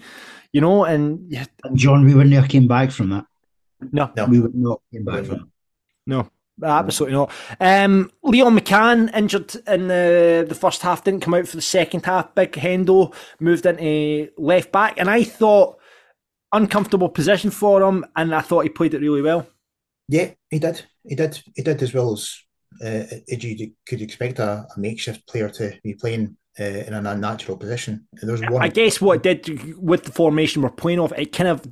and John, we wouldn't have came back from that. No. We would not came back from that. No. Absolutely not. Leon McCann injured in the first half, didn't come out for the second half. Big Hendo moved into left back, and I thought uncomfortable position for him, and I thought he played it really well. Yeah, he did. He did as well as you could expect a makeshift player to be playing in an unnatural position. I guess what it did with the formation we're playing off, it kind of,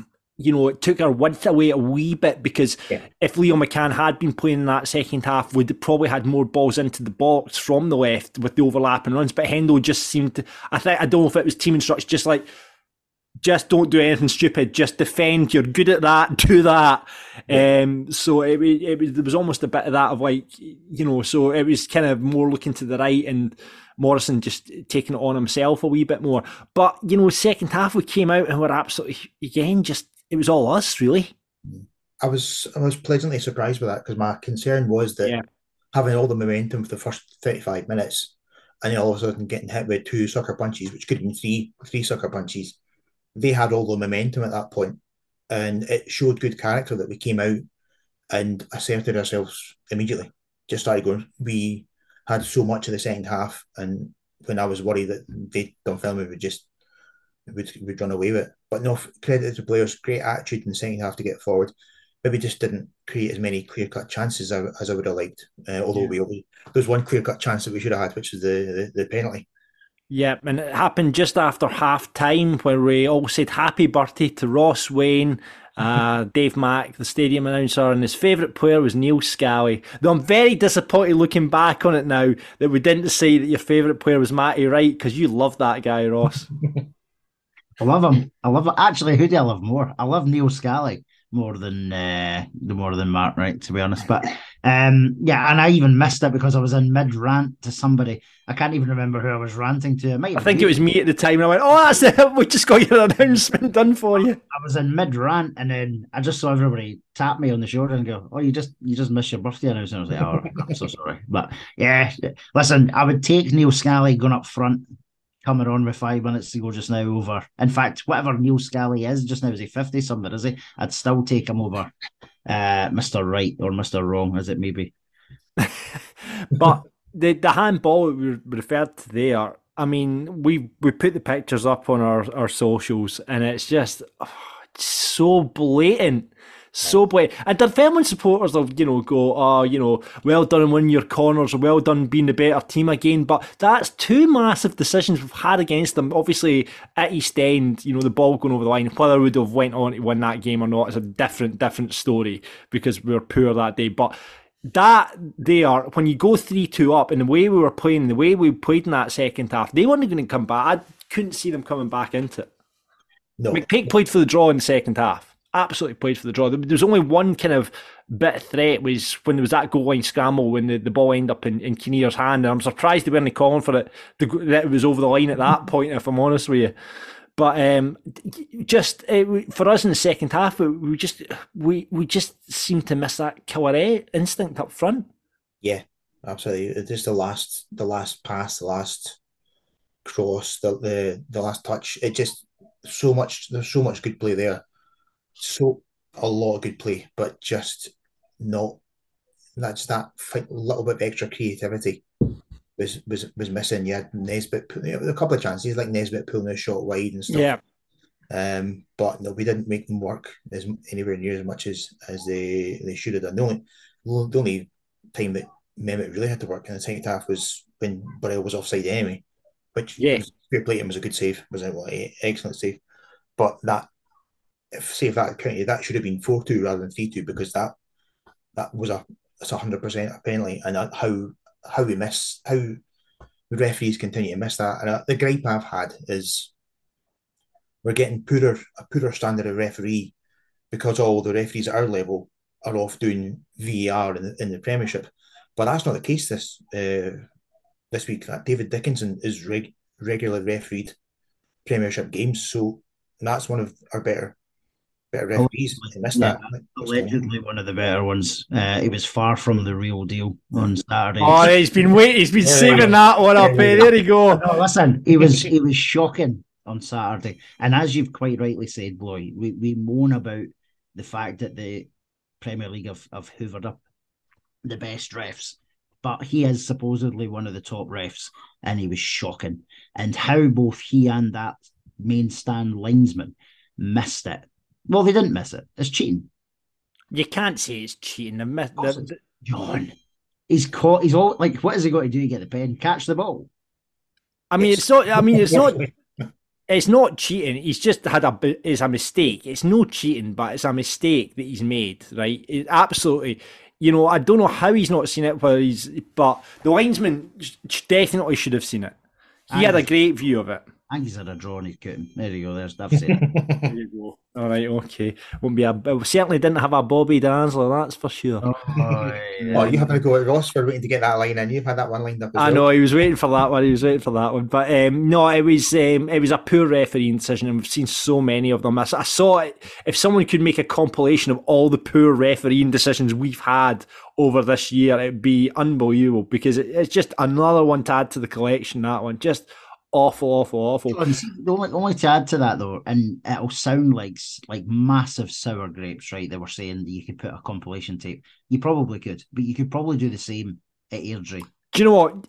it took our width away a wee bit, because if Leo McCann had been playing in that second half, we'd probably had more balls into the box from the left with the overlapping runs. But Hendo just seemed to, I don't know if it was team instructions, just don't do anything stupid, just defend, you're good at that, do that. So there was almost a bit of that of so it was kind of more looking to the right, and Morrison just taking it on himself a wee bit more. But, second half we came out and we're absolutely, again, it was all us, really. I was pleasantly surprised with that, because my concern was that having all the momentum for the first 35 minutes and then all of a sudden getting hit with two sucker punches, which could have been three sucker punches. They had all the momentum at that point, and it showed good character that we came out and asserted ourselves immediately. Just started going. We had so much of the second half, and when I was worried that they'd done filming, we'd run away with it. But no, credit to the players, great attitude in the second half to get forward. Maybe just didn't create as many clear-cut chances as I would have liked. Although there's one clear-cut chance that we should have had, which was the penalty. Yeah, and it happened just after half-time where we all said happy birthday to Ross Wayne, Dave Mack, the stadium announcer, and his favourite player was Neil Scally. Though I'm very disappointed looking back on it now that we didn't say that your favourite player was Matty Wright, because you love that guy, Ross. I love him. Actually, who do I love more? I love Neil Scally more than Mark Wright, to be honest. But and I even missed it because I was in mid rant to somebody. I can't even remember who I was ranting to. I think it was me at the time, and I went, "Oh, that's it. We just got your announcement done for you." I was in mid rant, and then I just saw everybody tap me on the shoulder and go, "Oh, you just missed your birthday announcement." I was like, "Oh, I'm so sorry." But yeah, listen, I would take Neil Scally going up front, coming on with 5 minutes to go just now over. In fact, whatever Neil Scally is just now, is he 50 something, is he? I'd still take him over Mr. Right or Mr. Wrong, as it may be. But the handball we referred to there, I mean, we put the pictures up on our socials, and it's just so blatant. So blatant. And the Fairmont supporters will, go, well done in winning your corners, or well done being the better team again. But that's two massive decisions we've had against them. Obviously, at East End, the ball going over the line, whether we would have went on to win that game or not is a different story because we were poor that day. But that when you go 3-2 up, and the way we were playing, the way we played in that second half, they weren't going to come back. I couldn't see them coming back into it. No. McPake played for the draw in the second half. Absolutely played for the draw. There was only one kind of bit of threat, was when there was that goal line scramble when the ball ended up in Kinnear's hand, and I'm surprised they weren't calling for it that it was over the line at that point, if I'm honest with you. But for us in the second half, we just seemed to miss that killer instinct up front. Yeah, absolutely. It's just the last pass, the last cross, the last touch. It just there's so much good play there. So a lot of good play, but just not. That's that little bit of extra creativity was missing. You had Nesbitt, a couple of chances like Nesbitt pulling a shot wide and stuff. Yeah. But no, we didn't make them work anywhere near as much as they should have done. The only time that Mehmet really had to work in the second half was when Burrell was offside anyway, which was fair play to him, was a good save, was an excellent save. But if that counted, that should have been 4-2 rather than 3-2, because that was it's 100% a penalty, and how the referees continue to miss that. And the gripe I've had is we're getting a poorer standard of referee because all the referees at our level are off doing VAR in the Premiership, but that's not the case this week. That David Dickinson is regularly refereed Premiership games, so that's one of our better referees. Allegedly one of the better ones. He was far from the real deal on Saturday. Oh, he's been saving that one up. There you go. No, listen, he was shocking on Saturday. And as you've quite rightly said, Bloy, we moan about the fact that the Premier League have hoovered up the best refs, but he is supposedly one of the top refs, and he was shocking. And how both he and that main stand linesman missed it. Well, they didn't miss it. It's cheating. You can't say it's cheating. John, he's caught. He's all like, what has he got to do to get the pen? Catch the ball. I mean, it's not. I mean, it's not. It's not cheating. He's just it's a mistake. It's no cheating, but it's a mistake that he's made. Right? Absolutely. I don't know how he's not seen it. But the linesman definitely should have seen it. He had a great view of it. I think he's had a draw and he's cut him. There you go. I've said it. There you go. All right, okay. Won't be we certainly didn't have a Bobby Dazzler, that's for sure. Oh, Oh, you having to go at Ross for waiting to get that line in. You've had that one lined up as well. I know, he was waiting for that one. But no, it was a poor refereeing decision, and we've seen so many of them. I saw it. If someone could make a compilation of all the poor refereeing decisions we've had over this year, it'd be unbelievable, because it's just another one to add to the collection, that one. Just awful. The only to add to that, though, and it'll sound like massive sour grapes, right? They were saying that you could put a compilation tape. You probably could, but you could probably do the same at Airdrie. Do you know what?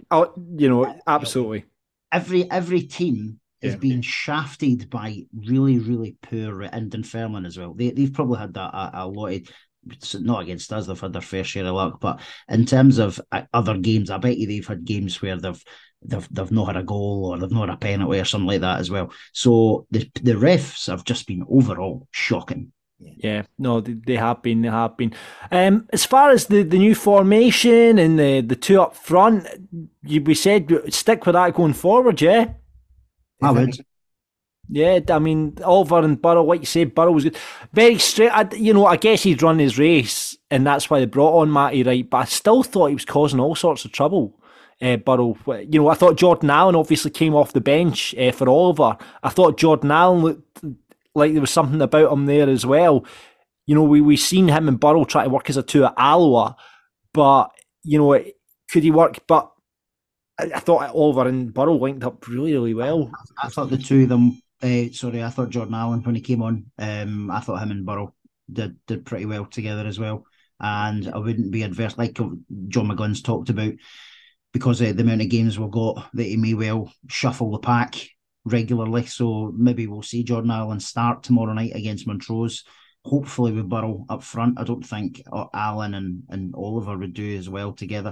Absolutely. Every team is being shafted by really, really poor, and Dunfermline as well. They've probably had that a lot of. Not against us, they've had their fair share of luck, but in terms of other games, I bet you they've had games where they've not had a goal, or they've not had a penalty or something like that as well. So the refs have just been overall shocking. Yeah, no, they have been. As far as the new formation and the two up front, we said stick with that going forward, yeah? I would. Yeah, I mean, Oliver and Burrow, like you said, Burrow was good. Very straight. I guess he'd run his race, and that's why they brought on Matty Wright, but I still thought he was causing all sorts of trouble, Burrow. I thought Jordan Allen obviously came off the bench for Oliver. I thought Jordan Allen looked like there was something about him there as well. We seen him and Burrow try to work as a two at Alloa, but, could he work? But I thought Oliver and Burrow linked up really, really well. I thought the two of them... I thought Jordan Allen, when he came on, I thought him and Burrow did pretty well together as well. And I wouldn't be adverse, like John McGunn's talked about, because the amount of games we've got, that he may well shuffle the pack regularly. So maybe we'll see Jordan Allen start tomorrow night against Montrose, hopefully with Burrow up front. I don't think Allen and Oliver would do as well together.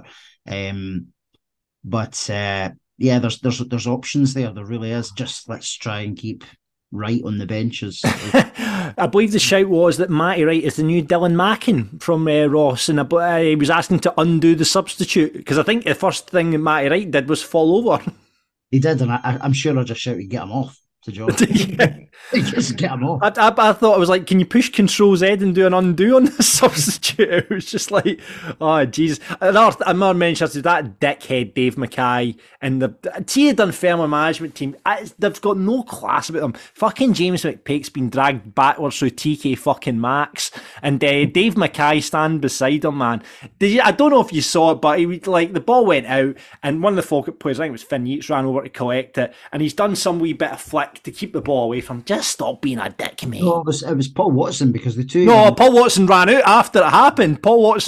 Yeah, there's options there. There really is. Just let's try and keep Wright on the benches. I believe the shout was that Matty Wright is the new Dylan Mackin from Ross, and he was asking to undo the substitute, because I think the first thing that Matty Wright did was fall over. He did, and I'm sure I just shouted, "Get him off!" to John. Just get him off. I thought, I was like, can you push Control Z and do an undo on the substitute? It was just like, oh Jesus. Another mention to that dickhead Dave Mackay and the Dunfermline management team. They've got no class about them. Fucking James McPake's been dragged backwards through TK fucking Maxx, and Dave Mackay stand beside him, man. I don't know if you saw it, but the ball went out, and one of the Falkirk players, I think it was Finn Yeats, ran over to collect it, and he's done some wee bit of flick to keep the ball away from him. Just stop being a dick, mate. No, it was Paul Watson, because the two... No, Paul Watson ran out after it happened.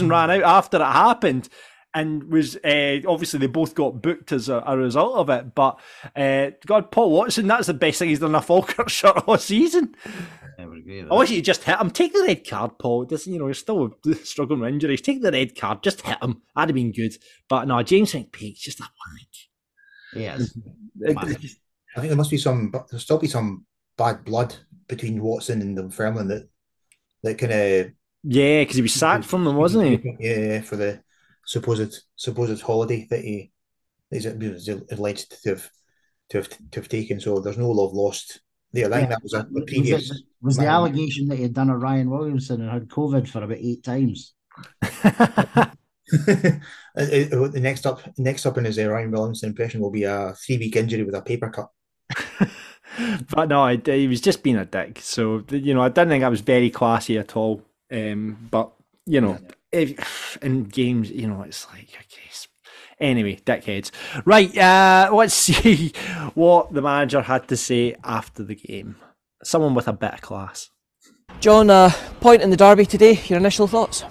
And was obviously they both got booked as a result of it. But God, Paul Watson, that's the best thing he's done in a Falkirk shirt all season. I wish you just hit him. Take the red card, Paul. You're still struggling with injuries. Take the red card. Just hit him. That'd have been good. But no, James McPake's just a wank. Yes. I think there'll still be some bad blood between Watson and Dunfermline that kind of... Yeah, because he was sacked from them, wasn't he? Yeah, for the supposed holiday that he's alleged to have taken. So there's no love lost there. I think that was a previous... Was the allegation that he had done a Ryan Williamson and had COVID for about 8 times? The next up in his Ryan Williamson impression will be a 3-week injury with a paper cut. But no, he was just being a dick. So, I didn't think I was very classy at all. But, in games, it's like, I guess. Anyway, dickheads. Right, let's see what the manager had to say after the game. Someone with a bit of class. John, point in the derby today, your initial thoughts?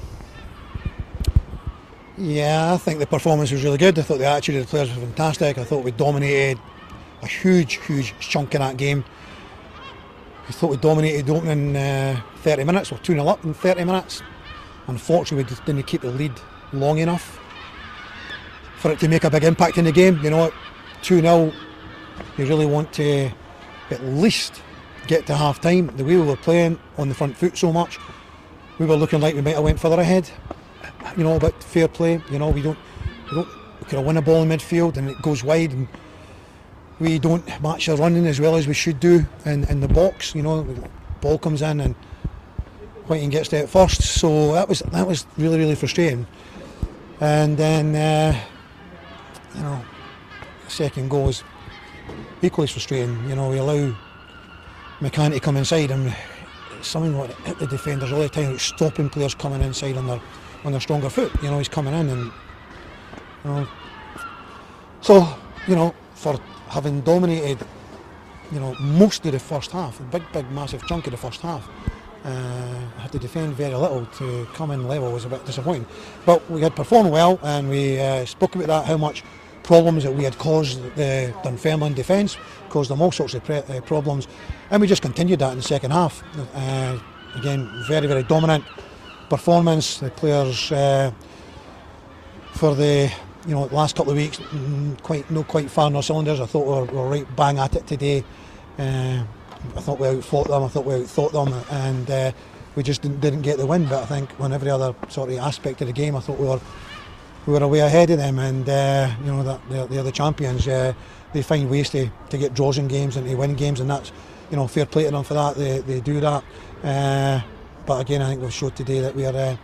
Yeah, I think the performance was really good. I thought the attitude of the players was fantastic. I thought we dominated a huge chunk in that game. I thought we dominated the opening 30 minutes, or 2-0 up in 30 minutes. Unfortunately, we just didn't keep the lead long enough for it to make a big impact in the game. 2-0, you really want to at least get to half time. The way we were playing on the front foot so much, we were looking like we might have went further ahead. But fair play. We could have won a ball in midfield and it goes wide, and we don't match the running as well as we should do in the box. You know, the ball comes in and Whiting gets there first, so that was really, really frustrating. And then you know, the second goal was equally frustrating. You know, we allow McCann to come inside, and it's something like hit the defenders all the time, like stopping players coming inside on their stronger foot. You know, he's coming in, and you know, so you know, for having dominated, you know, most of the first half, a big, massive chunk of the first half, I had to defend very little. To come in level was a bit disappointing, but we had performed well, and we spoke about that, how much problems that we had caused the Dunfermline defence, caused them all sorts of problems, and we just continued that in the second half. Again, very, very dominant performance. The players for the last couple of weeks not quite firing our cylinders. I thought we were right bang at it today. I thought we outfought them, I thought we outthought them, and we just didn't get the win. But I think on every other sort of aspect of the game, I thought we were way ahead of them, and you know, that they're the champions. They find ways to get draws in games and to win games, and that's, you know, fair play to them for that. They do that. But again, I think we've showed today that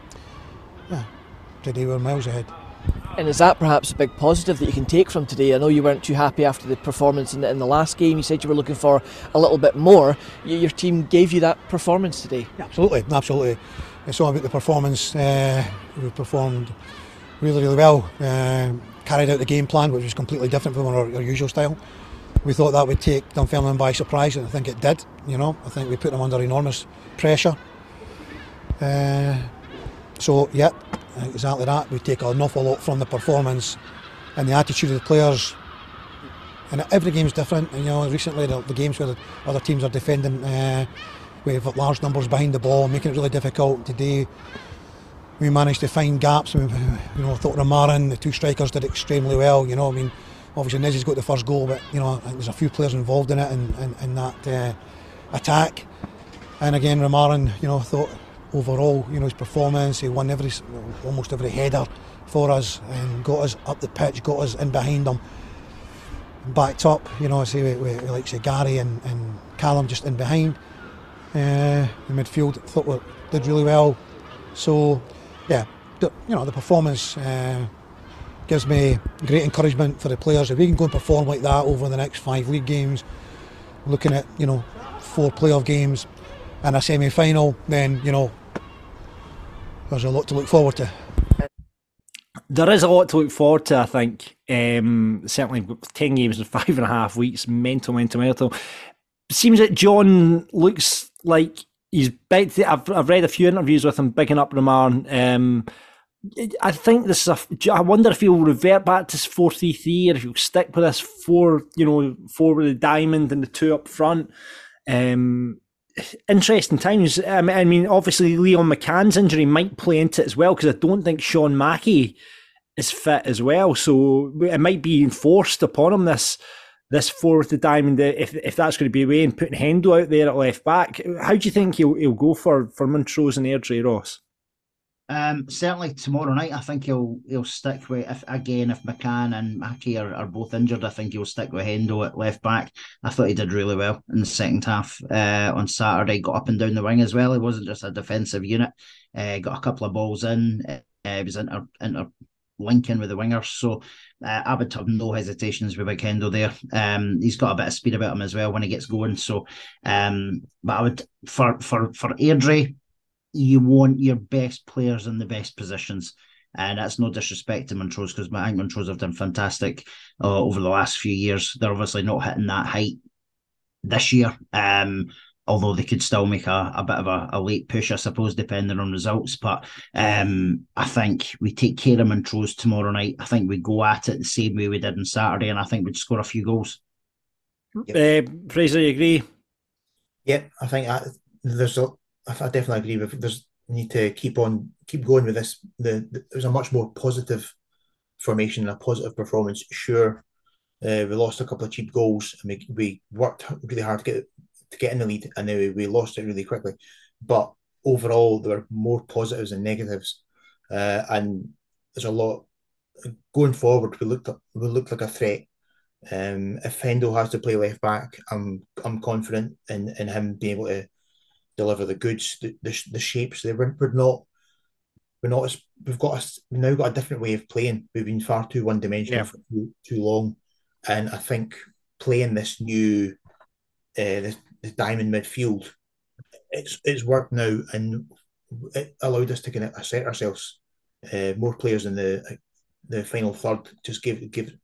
today we're miles ahead. And is that perhaps a big positive that you can take from today? I know you weren't too happy after the performance in the last game. You said you were looking for a little bit more. Your team gave you that performance today. Yeah, absolutely. It's all about the performance. We performed really, really well. Carried out the game plan, which was completely different from our usual style. We thought that would take Dunfermline by surprise, and I think it did. You know, I think we put them under enormous pressure. So yeah, exactly that. We take an awful lot from the performance and the attitude of the players. And every game's different. You know, recently the games where the other teams are defending, we have large numbers behind the ball, making it really difficult. Today, we managed to find gaps. I thought Ramaran, the two strikers, did extremely well. You know, I mean, obviously Nezzy's got the first goal, but you know, I think there's a few players involved in it in that attack. And again, Ramaran, you know, I thought overall, you know, his performance, he won almost every header for us and got us up the pitch, got us in behind them, backed up. You know, I say we like say Gary and Callum just in behind. The midfield thought we did really well. So yeah, you know, the performance gives me great encouragement for the players. If we can go and perform like that over the next 5 league games, looking at, you know, 4 playoff games and a semi-final, then, you know, there's a lot to look forward to. There is a lot to look forward to, I think. Certainly 10 games in 5.5 weeks, mental. Seems that John looks like he's big. I've read a few interviews with him bigging up Romain. I think this is I wonder if he'll revert back to 4-3-3 or if he'll stick with this 4 with the diamond and the 2 up front. Interesting times. I mean, obviously Leon McCann's injury might play into it as well, because I don't think Sean Mackey is fit as well. So it might be enforced upon him, this 4 with the diamond, if that's going to be away, and putting Hendo out there at left back. How do you think he'll go for Montrose and Airdrie, Ross? Certainly tomorrow night, I think he'll stick with, if McCann and Mackey are both injured, I think he'll stick with Hendo at left back. I thought he did really well in the second half on Saturday. Got up and down the wing as well. He wasn't just a defensive unit. Got a couple of balls in. He was interlinking with the wingers. So I would have no hesitations with Big Hendo there. He's got a bit of speed about him as well when he gets going. So, but I would for Airdrie, you want your best players in the best positions. And that's no disrespect to Montrose, because I think Montrose have done fantastic over the last few years. They're obviously not hitting that height this year, although they could still make a bit of a late push, I suppose, depending on results. But I think we take care of Montrose tomorrow night. I think we go at it the same way we did on Saturday, and I think we'd score a few goals. Yep. Fraser, you agree? Yeah, I think I definitely agree with. There's need to keep going with this. There's a much more positive formation and a positive performance. Sure, we lost a couple of cheap goals, and we worked really hard to get in the lead, and then we lost it really quickly. But overall, there were more positives than negatives, and there's a lot going forward. We looked like a threat If Hendo has to play left back, I'm confident in him being able to deliver the goods, the shapes. We're not as we've now got a different way of playing. We've been far too one dimensional for too long, and I think playing this new this diamond midfield, it's worked now, and it allowed us to kind of assert ourselves. More players in the final third just give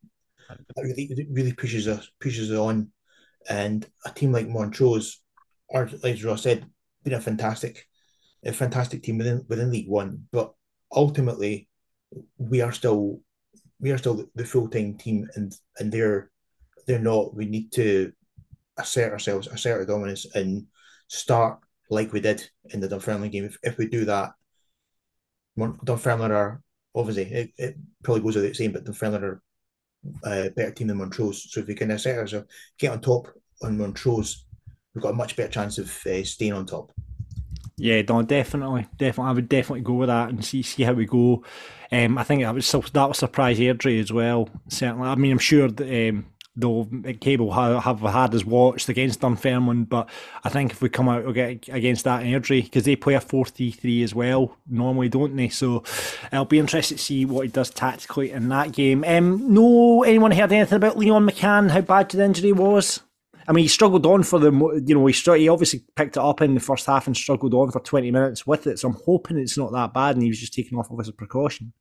it really pushes us on, and a team like Montrose, or like Ross said, been a fantastic team within League One, but ultimately we are still the full time team, and they're not. We need to assert ourselves, assert our dominance, and start like we did in the Dunfermline game. If we do that, Dunfermline are obviously it probably goes without saying, but Dunfermline are a better team than Montrose. So if we can assert ourselves, get on top on Montrose, we've got a much better chance of staying on top. Yeah, no, definitely. I would definitely go with that and see how we go. I think that would surprise Airdrie as well. Certainly, I mean, I'm sure that though Cable have had his watched against Dunfermline, but I think if we come out against that Airdrie, because they play a 4-3-3 as well normally, don't they? So I'll be interested to see what he does tactically in that game. Anyone heard anything about Leon McCann? How bad the injury was? I mean, he struggled on for he obviously picked it up in the first half and struggled on for 20 minutes with it. So I'm hoping it's not that bad and he was just taken off as a precaution.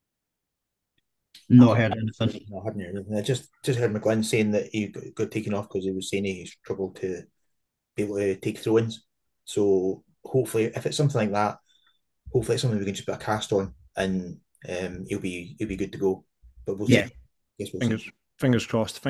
Not heard anything. No, I hadn't heard anything. I just heard McGlynn saying that he got taken off because he was saying he struggled to be able to take throw-ins. So hopefully, if it's something like that, hopefully it's something we can just put a cast on and he'll be good to go. But we'll see. Fingers crossed.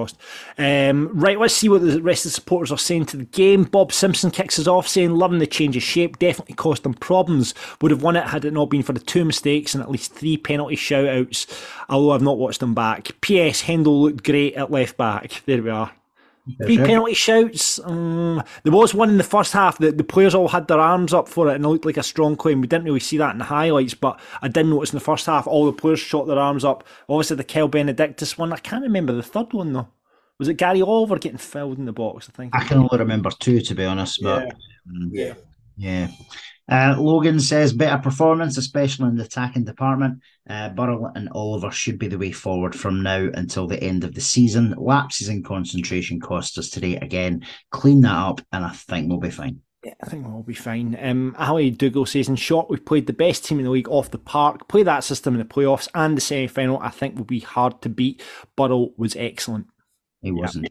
Right, let's see what the rest of the supporters are saying to the game. Bob Simpson kicks us off saying, loving the change of shape, definitely caused them problems. Would have won it had it not been for the 2 mistakes and at least 3 penalty shout-outs, although I've not watched them back. P.S. Hendo looked great at left back. There we are. 3 penalty shouts. There was one in the first half that the players all had their arms up for it and it looked like a strong claim. We didn't really see that in the highlights, but I did notice in the first half all the players shot their arms up. Obviously the Kel Benedictus one. I can't remember the third one though. Was it Gary Oliver getting filled in the box? I can only remember 2 to be honest, but yeah. Logan says better performance, especially in the attacking department. Burrell and Oliver should be the way forward from now until the end of the season. Lapses in concentration cost us today again. Clean that up and I think we'll be fine. Yeah, I think we'll be fine. Ali Dougal says, in short, we've played the best team in the league off the park. Play that system in the playoffs and the semi-final. I think will be hard to beat. Burrell was excellent. He wasn't.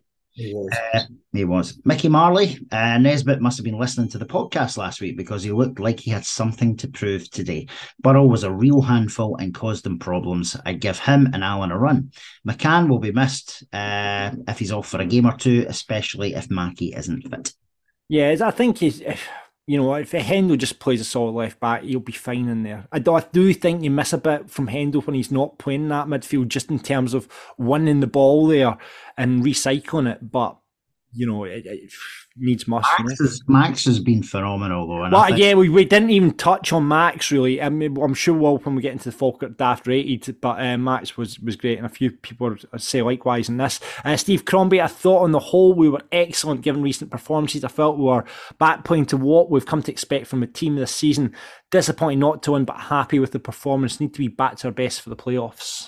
He was. Mickey Marley, Nesbitt must have been listening to the podcast last week because he looked like he had something to prove today. Burrell was a real handful and caused them problems. I give him and Allen a run. McCann will be missed if he's off for a game or 2, especially if Mackie isn't fit. Yeah, I think if Hendo just plays a solid left back, he'll be fine in there. I do think you miss a bit from Hendo when he's not playing that midfield, just in terms of winning the ball there and recycling it. But it needs must. Max has been phenomenal though. We didn't even touch on Max really. I mean, I'm sure when we get into the Falkirk Daft rated, but Max was great, and a few people say likewise in this. Steve Crombie, I thought on the whole we were excellent given recent performances. I felt we were back playing to what we've come to expect from a team this season. Disappointing not to win, but happy with the performance. Need to be back to our best for the playoffs.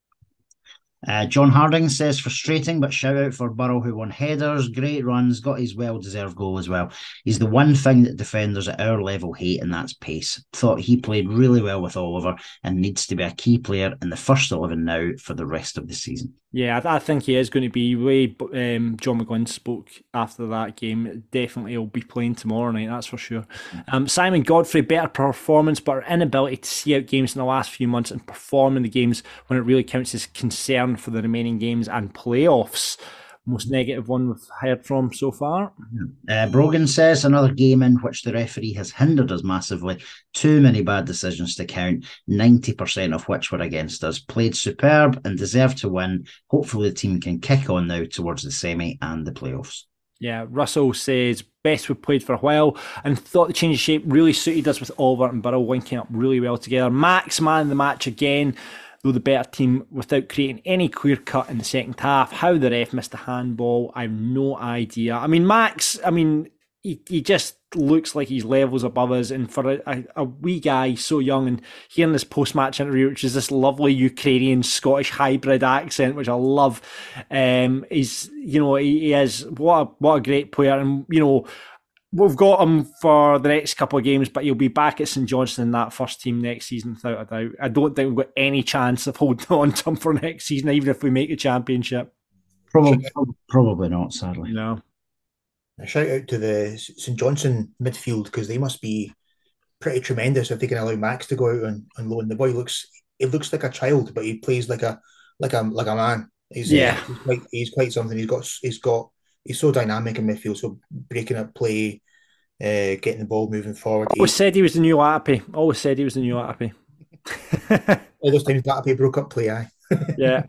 John Harding says, frustrating, but shout out for Burrell, who won headers, great runs, got his well-deserved goal as well. He's the one thing that defenders at our level hate, and that's pace. Thought he played really well with Oliver and needs to be a key player in the first 11 now for the rest of the season. Yeah, I think he is going to be. Way John McGlynn spoke after that game. Definitely he'll be playing tomorrow night, that's for sure. Simon Godfrey, better performance, but our inability to see out games in the last few months and perform in the games when it really counts is concern for the remaining games and playoffs. Most negative one we've heard from so far. Brogan says, another game in which the referee has hindered us massively. Too many bad decisions to count, 90% of which were against us. Played superb and deserved to win. Hopefully the team can kick on now towards the semi and the playoffs. Yeah, Russell says, best we've played for a while and thought the change of shape really suited us with Oliver and Burrell linking up really well together. Max, man of the match again. though the better team without creating any clear cut in the second half. How the ref missed a handball, I have no idea. I mean, Max, he just looks like he's levels above us, and for a wee guy so young, and hearing this post-match interview, which is this lovely Ukrainian Scottish hybrid accent, which I love, he is what a great player, and we've got him for the next couple of games, but he'll be back at St Johnstone in that first team next season without a doubt. I don't think we've got any chance of holding on to him for next season, even if we make the championship. Probably not, sadly. No. A shout out to the St Johnstone midfield, because they must be pretty tremendous if they can allow Max to go out on loan. The boy looks like a child, but he plays like a man. He's quite something. He's so dynamic in midfield, so breaking up play, getting the ball moving forward. Always said he was the new Latapi. All those times Latapi broke up play, aye. Yeah.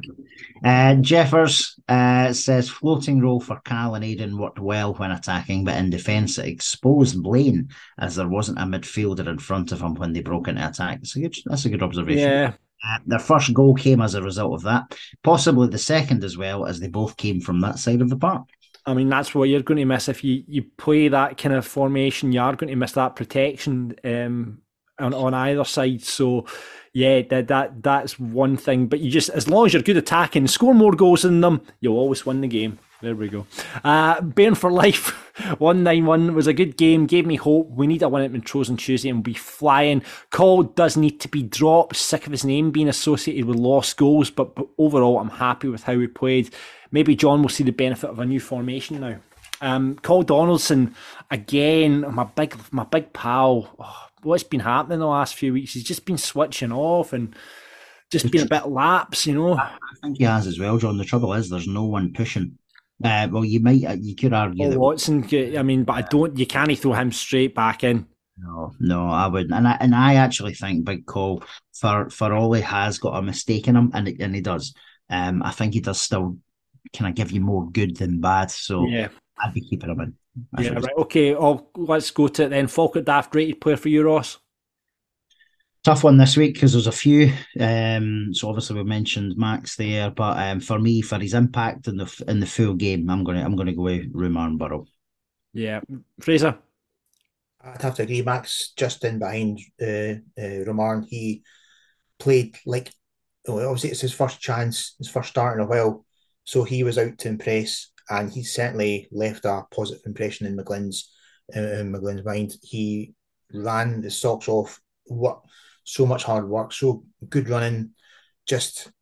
Jeffers says floating role for Cal and Aiden worked well when attacking, but in defence it exposed Blaine, as there wasn't a midfielder in front of him when they broke into attack. That's a good observation. Yeah. Their first goal came as a result of that, possibly the second as well, as they both came from that side of the park. I mean, that's what you're going to miss if you play that kind of formation. You are going to miss that protection on either side. So, yeah, that's one thing. But you just, as long as you're good attacking, score more goals than them, you'll always win the game. There we go. Bairn for Life 191 was a good game, gave me hope. We need a win at Montrose on Tuesday and we'll be flying. Call does need to be dropped. Sick of his name being associated with lost goals, but overall I'm happy with how we played. Maybe John will see the benefit of a new formation now. Call Donaldson, again, my big pal. Oh, what's been happening the last few weeks? He's just been switching off and just been a bit lapse, I think he has as well, John. The trouble is there's no one pushing. Well, you could argue that Watson. But you can't throw him straight back in. No, I wouldn't. And I actually think Big Cole, for all he has got a mistake in him, and he does. I think he does still kind of give you more good than bad. So yeah, I'd be keeping him in. Right. Okay. Let's go to it then. Falkirk Daft, rated player for you, Ross. Tough one this week because there's a few. So obviously we mentioned Max there, but for me, for his impact in the full game, I'm gonna go with Rumarn Burrow. Yeah, Fraser. I'd have to agree. Max just in behind Rumarn. He played like, obviously it's his first chance, his first start in a while, so he was out to impress, and he certainly left a positive impression in McGlynn's mind. He ran the socks off. So much hard work, so good running. Just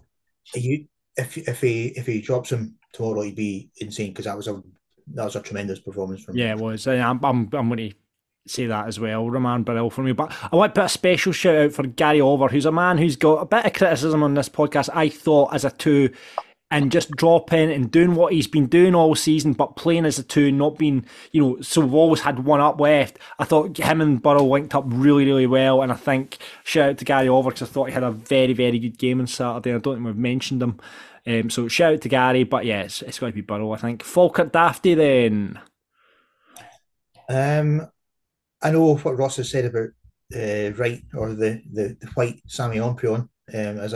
if he drops him tomorrow, he'd be insane, because that was a tremendous performance from him. Yeah, it was. I'm going to say that as well. Roman Burrell for me, but I want to put a special shout out for Gary Oliver, who's a man who's got a bit of criticism on this podcast, I thought, as a two, and just dropping and doing what he's been doing all season, but playing as a two, not being, so we've always had one up left. I thought him and Burrow linked up really, really well, and I think, shout out to Gary Oliver, because I thought he had a very, very good game on Saturday. I don't think we've mentioned him. So shout out to Gary, but yeah, it's got to be Burrow, I think. Falkirk Dafty then. I know what Ross has said about Wright, or the white Sammy Omprion, as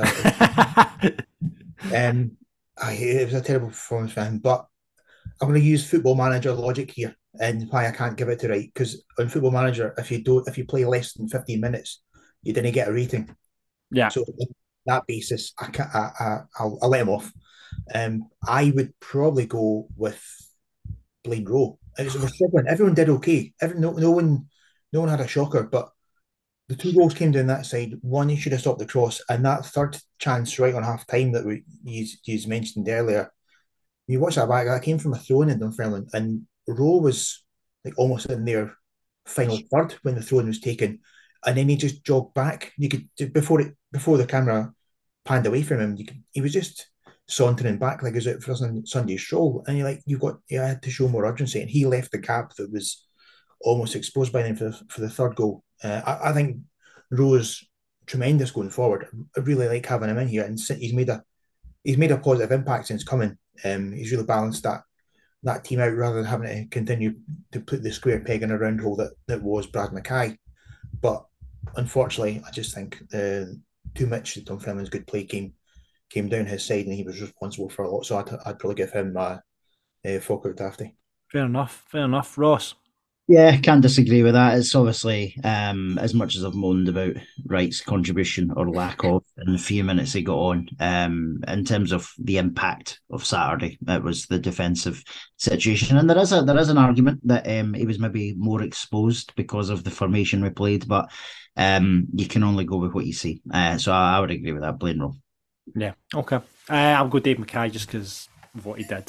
it was a terrible performance for him, but I'm going to use Football Manager logic here, and why I can't give it to Wright, because on Football Manager, if you play less than 15 minutes, you didn't get a rating. Yeah. So on that basis, I'll let him off. I would probably go with Blaine Rowe. We're struggling. Everyone did okay. No one had a shocker, but the two goals came down that side. One, he should have stopped the cross, and that third chance right on half time that you mentioned earlier. You watch that back, that came from a throw-in in Dunfermline, and Rowe was like almost in their final third when the throw-in was taken, and then he just jogged back. You could before the camera panned away from him, he was just sauntering back like he was out for a Sunday stroll, and you had to show more urgency, and he left the gap that was almost exposed by them for the third goal. I think Rowe's tremendous going forward. I really like having him in here, and he's made a positive impact since coming. He's really balanced that team out, rather than having to continue to put the square peg in a round hole that was Brad Mackay. But unfortunately, I just think too much Dunfermline's good play came down his side, and he was responsible for a lot. So I'd probably give him Falkirk Dafty. Fair enough. Ross? Yeah, can't disagree with that. It's obviously, as much as I've moaned about Wright's contribution or lack of in the few minutes he got on, in terms of the impact of Saturday, it was the defensive situation. And there is an argument that he was maybe more exposed because of the formation we played, but you can only go with what you see. So I would agree with that, Blaine Rowe. Yeah, okay. I'll go Dave Mackay just because of what he did.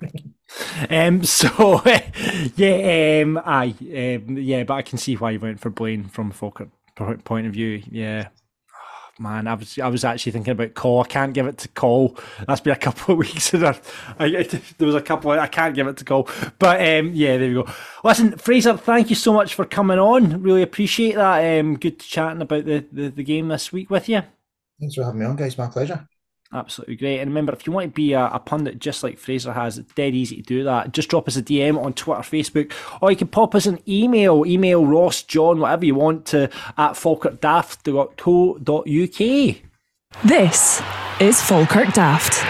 But I can see why you went for Blaine from a Falkirk point of view. Yeah. Oh, man, I was actually thinking about Cole. I can't give it to Cole. That's been a couple of weeks. There was a couple. I can't give it to Cole. But there we go. Listen, Fraser, thank you so much for coming on. Really appreciate that. Good chatting about the game this week with you. Thanks for having me on, guys. My pleasure. Absolutely great. And remember, if you want to be a pundit just like Fraser has, it's dead easy to do that. Just drop us a DM on Twitter, Facebook, or you can pop us an email Ross, John, whatever you want to at falkirkdaft.co.uk. This is Falkirk Daft.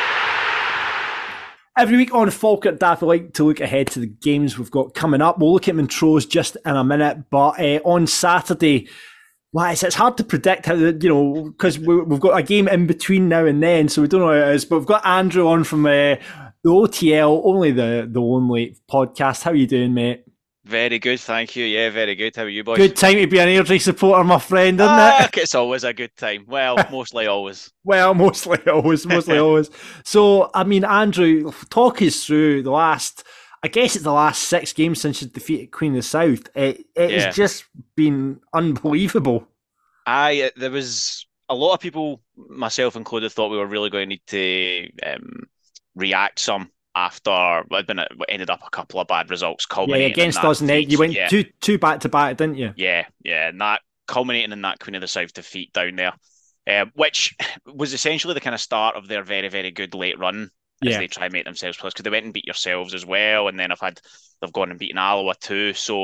Every week on Falkirk Daft, we like to look ahead to the games we've got coming up. We'll look at Montrose just in a minute, but on Saturday, it's hard to predict how, because we've got a game in between now and then, so we don't know how it is. But we've got Andrew on from the OTL, only the only podcast. How are you doing, mate? Very good, thank you. Yeah, very good. How are you, boys? Good time to be an Airdrie supporter, my friend, isn't it? It's always a good time. Well, mostly always. Mostly always. So, I mean, Andrew, talk us through the last 6 games since you defeated Queen of the South. It has just been unbelievable. There was a lot of people, myself included, thought we were really going to need to react some after ended up a couple of bad results. Against us, Ned. You went two back to back, didn't you? Yeah, and that culminating in that Queen of the South defeat down there, which was essentially the kind of start of their very, very good late run. As they try and make themselves plus, because they went and beat yourselves as well, and then they've gone and beaten Alloa too. So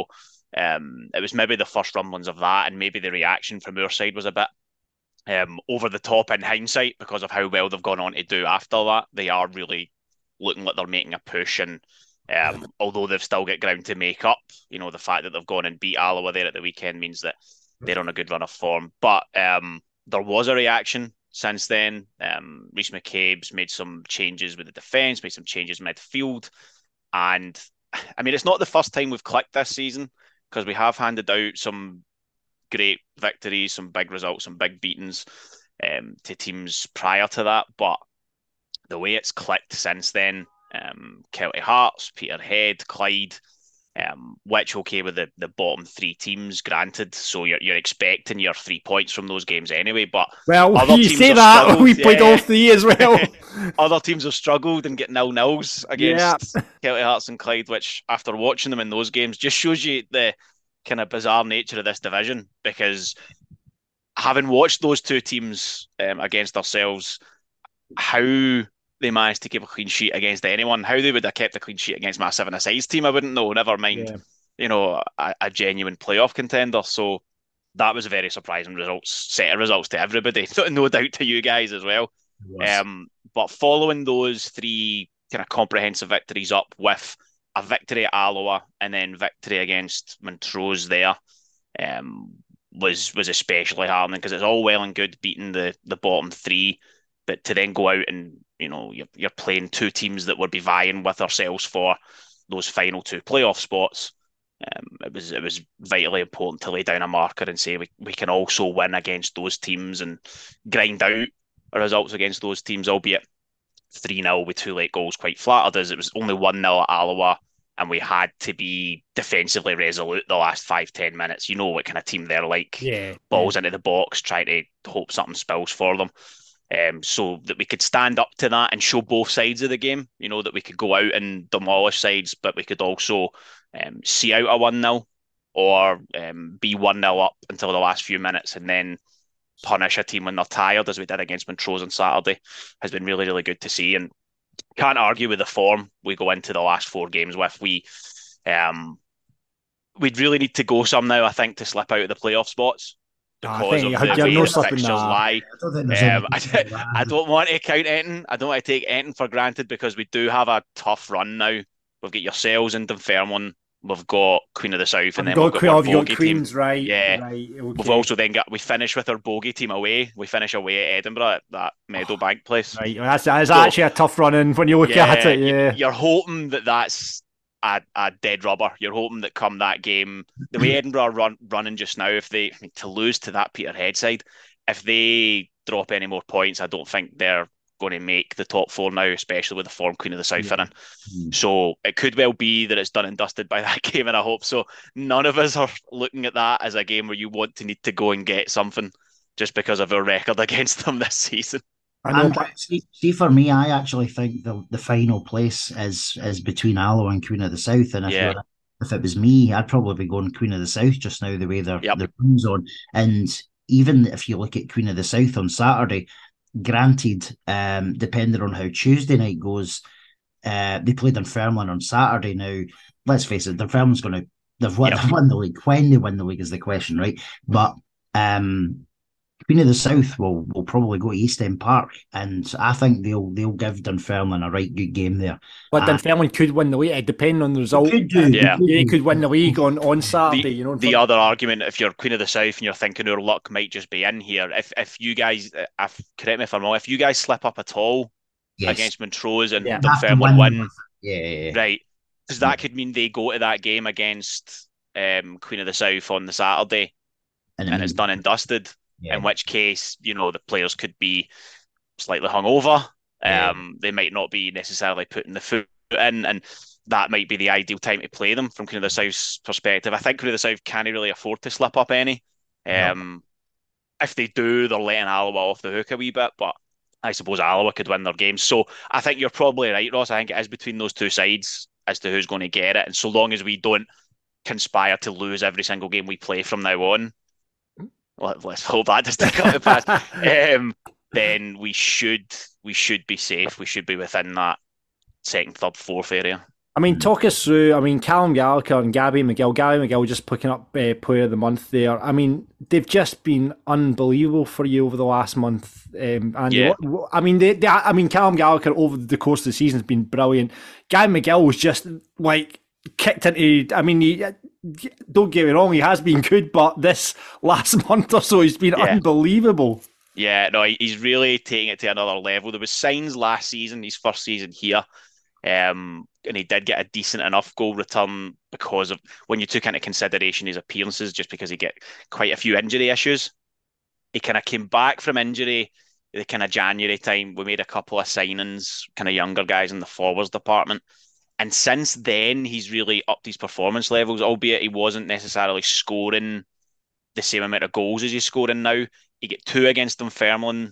it was maybe the first rumblings of that, and maybe the reaction from our side was a bit over the top in hindsight because of how well they've gone on to do after that. They are really looking like they're making a push, and although they've still got ground to make up, the fact that they've gone and beat Alloa there at the weekend means that they're on a good run of form. But there was a reaction since then. Rhys McCabe's made some changes with the defence, made some changes midfield. And, I mean, it's not the first time we've clicked this season, because we have handed out some great victories, some big results, some big beatings to teams prior to that. But the way it's clicked since then, Kelty Hearts, Peterhead, Clyde, which okay with the bottom 3 teams, granted. So you're expecting your 3 points from those games anyway. But you say that we played all 3 as well. Other teams have struggled and get 0-0s against Kelty Hearts and Clyde, which after watching them in those games just shows you the kind of bizarre nature of this division. Because having watched those 2 teams against ourselves, how they managed to keep a clean sheet against anyone. How they would have kept a clean sheet against my 7-a-sides team, I wouldn't know. Never mind, a genuine playoff contender. So that was a very surprising set of results to everybody. No doubt to you guys as well. But following those 3 kind of comprehensive victories up with a victory at Alloa and then victory against Montrose there, was especially harrowing, because it's all well and good beating the bottom 3, but to then go out and you're playing 2 teams that would be vying with ourselves for those final 2 playoff spots. It was vitally important to lay down a marker and say we can also win against those teams and grind out results against those teams, albeit 3-0 with 2 late goals quite flattered us. It was only 1-0 at Alloa, and we had to be defensively resolute the last 5-10 minutes. You know what kind of team they're like. Balls into the box, trying to hope something spills for them. So that we could stand up to that and show both sides of the game, that we could go out and demolish sides, but we could also see out a 1-0 or be 1-0 up until the last few minutes and then punish a team when they're tired, as we did against Montrose on Saturday, has been really, really good to see. And can't argue with the form we go into the last 4 games with. We'd really need to go some now, I think, to slip out of the playoff spots, because of the way the fixtures lie. I don't want to count anything. I don't want to take anything for granted because we do have a tough run now. We've got yourselves in Dunfermline. We've got Queen of the South, and then we've got Queens, team. right? Yeah. Right, okay. We've also then we finish with our bogey team away. We finish away at Edinburgh at that Meadowbank place. Right, that's actually a tough run in when you look at it. Yeah, you're hoping that's a dead rubber. You're hoping that come that game, the way Edinburgh are running just now, to lose to that Peterhead side, if they drop any more points, I don't think they're going to make the top four now, especially with the form Queen of the South in. So it could well be that it's done and dusted by that game, and I hope so. None of us are looking at that as a game where you need to go and get something just because of our record against them this season. See, for me, I actually think the final place is between Alloa and Queen of the South, and if it was me, I'd probably be going Queen of the South just now, the way their run's on. And even if you look at Queen of the South on Saturday, granted, depending on how Tuesday night goes, they played Dunfermline on Saturday. Now, let's face it, Dunfermline's they've won the league. When they win the league is the question, right? But Queen of the South will probably go to East End Park, and I think they'll give Dunfermline a right good game there. But Dunfermline could win the league, depending on the result. They could win the league on Saturday. The other argument, if you're Queen of the South and you're thinking our luck might just be in here, if you guys, correct me if I'm wrong, if you guys slip up at all against Montrose and Dunfermline win, right, because that could mean they go to that game against Queen of the South on the Saturday, and it's done and dusted. In which case, the players could be slightly hungover. They might not be necessarily putting the foot in, and that might be the ideal time to play them from Queen of the South's perspective. I think Queen of the South can't really afford to slip up any. If they do, they're letting Alloa off the hook a wee bit, but I suppose Alloa could win their games. So I think you're probably right, Ross. I think it is between those two sides as to who's going to get it. And so long as we don't conspire to lose every single game we play from now on, let's hope that doesn't come to pass. Then we should be safe. We should be within that second, third, fourth area. I mean, talk us through. I mean, Callum Gallagher and Gabby McGill. Gabby McGill just picking up Player of the Month there. I mean, they've just been unbelievable for you over the last month. Andy. I mean, Callum Gallagher over the course of the season has been brilliant. Gabby McGill was just like kicked into. I mean, don't get me wrong, he has been good, but this last month or so, he's been unbelievable. Yeah, no, he's really taking it to another level. There was signs last season, his first season here, and he did get a decent enough goal return because of when you took into consideration his appearances, just because he get quite a few injury issues. He kind of came back from injury the kind of January time. We made a couple of signings, kind of younger guys in the forwards department. And since then, he's really upped his performance levels, albeit he wasn't necessarily scoring the same amount of goals as he's scoring now. He got 2 against Dunfermline.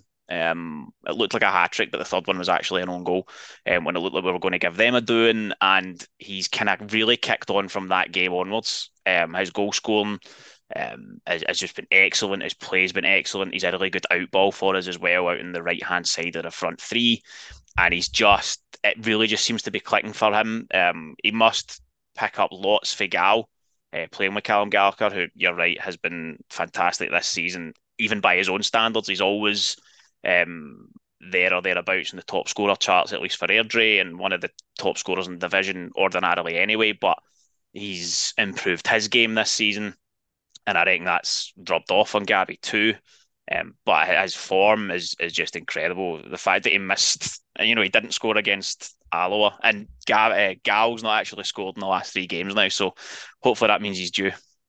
It looked like a hat-trick, but the third one was actually an own goal when it looked like we were going to give them a doing. And he's kind of really kicked on from that game onwards. His goal scoring has just been excellent. His play's been excellent. He's had a really good out ball for us as well, out in the right-hand side of the front three. And it really just seems to be clicking for him. He must pick up lots for Gal, playing with Callum Gallagher, who, you're right, has been fantastic this season. Even by his own standards, he's always there or thereabouts in the top scorer charts, at least for Airdrie, and one of the top scorers in the division ordinarily anyway. But he's improved his game this season, and I think that's dropped off on Gabby too. But his form is just incredible. The fact that he missed, he didn't score against Alloa, and Gal's not actually scored in the last 3 games now, so hopefully that means he's due.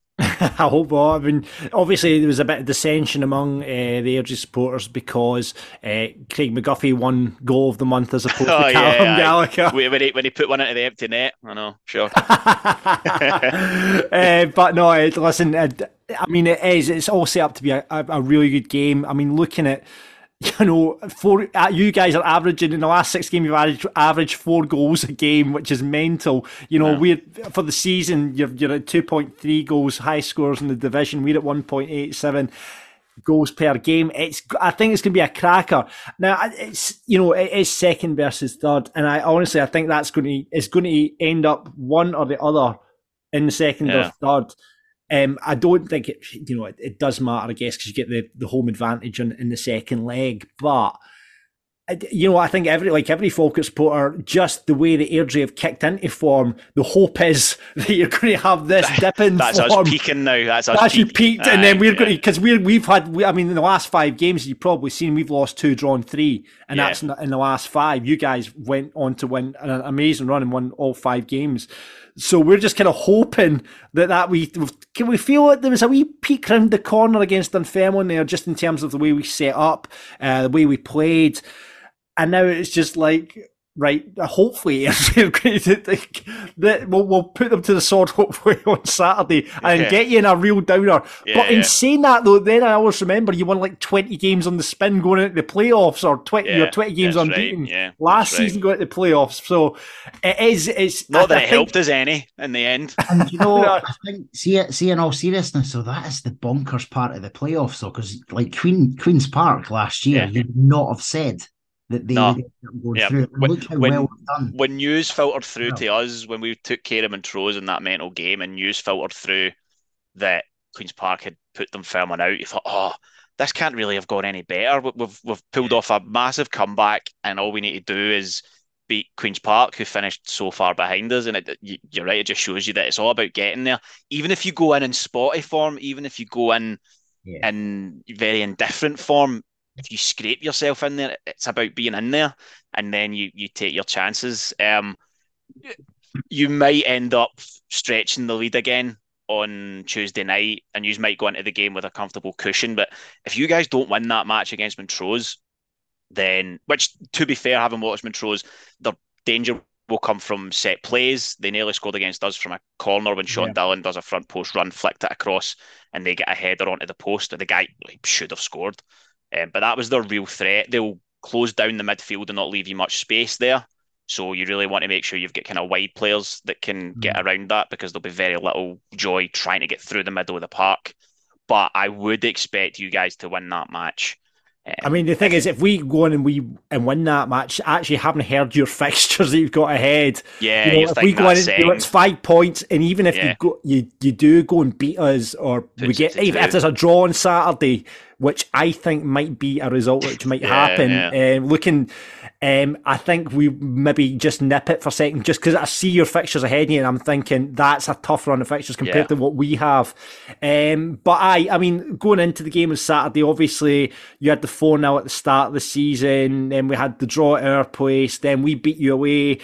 I hope not. I mean, obviously there was a bit of dissension among the Airdrie supporters because Craig McGuffey won goal of the month as opposed to Callum Gallagher. When he put one into the empty net, I know, sure. But no, listen, I mean, it's all set up to be a really good game. I mean, looking at, you guys are averaging in the last 6 games, you've averaged 4 goals a game, which is mental. We're for the season, you're at 2.3 goals, high scores in the division. We're at 1.87 goals per game. I think it's going to be a cracker. Now, it is second versus third, and I think it's going to end up one or the other in the second or third. I don't think it does matter, I guess, because you get the home advantage in the second leg. But I think every Falkirk supporter, just the way the Airdrie have kicked into form, the hope is that you're going to have this dip in that's form. Us peaking now. That's us you peaked, and then we're going to, because we've had. In the last 5 games, you've probably seen we've lost 2, drawn 3, and that's in the last 5. You guys went on to win an amazing run and won all 5 games. So we're just kind of hoping that we feel like there was a wee peak round the corner against Dunfermline there, just in terms of the way we set up, the way we played. And now it's just like, right, hopefully we'll put them to the sword hopefully on Saturday and get you in a real downer. But in saying that though, then I always remember you won like 20 games on the spin going into the playoffs, or 20 games unbeaten last season going into the playoffs. So it's not that it helped us any in the end. And I think see in all seriousness, so that is the bonkers part of the playoffs though, because like Queen's Park last year, you'd not have said that they would go through. Look how well done. When news filtered through to us, when we took care of Montrose in that mental game, and news filtered through that Queen's Park had put them Dunfermline out, you thought, this can't really have gone any better. We've pulled off a massive comeback, and all we need to do is beat Queen's Park, who finished so far behind us. And you're right, it just shows you that it's all about getting there. Even if you go in spotty form, even if you go in very indifferent form, if you scrape yourself in there, it's about being in there, and then you take your chances. You might end up stretching the lead again on Tuesday night, and you might go into the game with a comfortable cushion. But if you guys don't win that match against Montrose, then, which to be fair, having watched Montrose, their danger will come from set plays. They nearly scored against us from a corner when Sean Dillon does a front post run, flicked it across, and they get a header onto the post. The guy should have scored. But that was their real threat. They'll close down the midfield and not leave you much space there. So you really want to make sure you've got kind of wide players that can get around that, because there'll be very little joy trying to get through the middle of the park. But I would expect you guys to win that match. The thing is, if we go on and win that match, actually having heard your fixtures that you've got ahead, if we go in, it's 5 points, and even if you do go and beat us, or we get, if there's a draw on Saturday, which I think might be a result which might happen, I think we maybe just nip it for a second, just because I see your fixtures ahead of you, and I'm thinking that's a tough run of fixtures compared to what we have. But going into the game on Saturday, obviously you had the 4-0 at the start of the season, then we had the draw at our place, then we beat you away.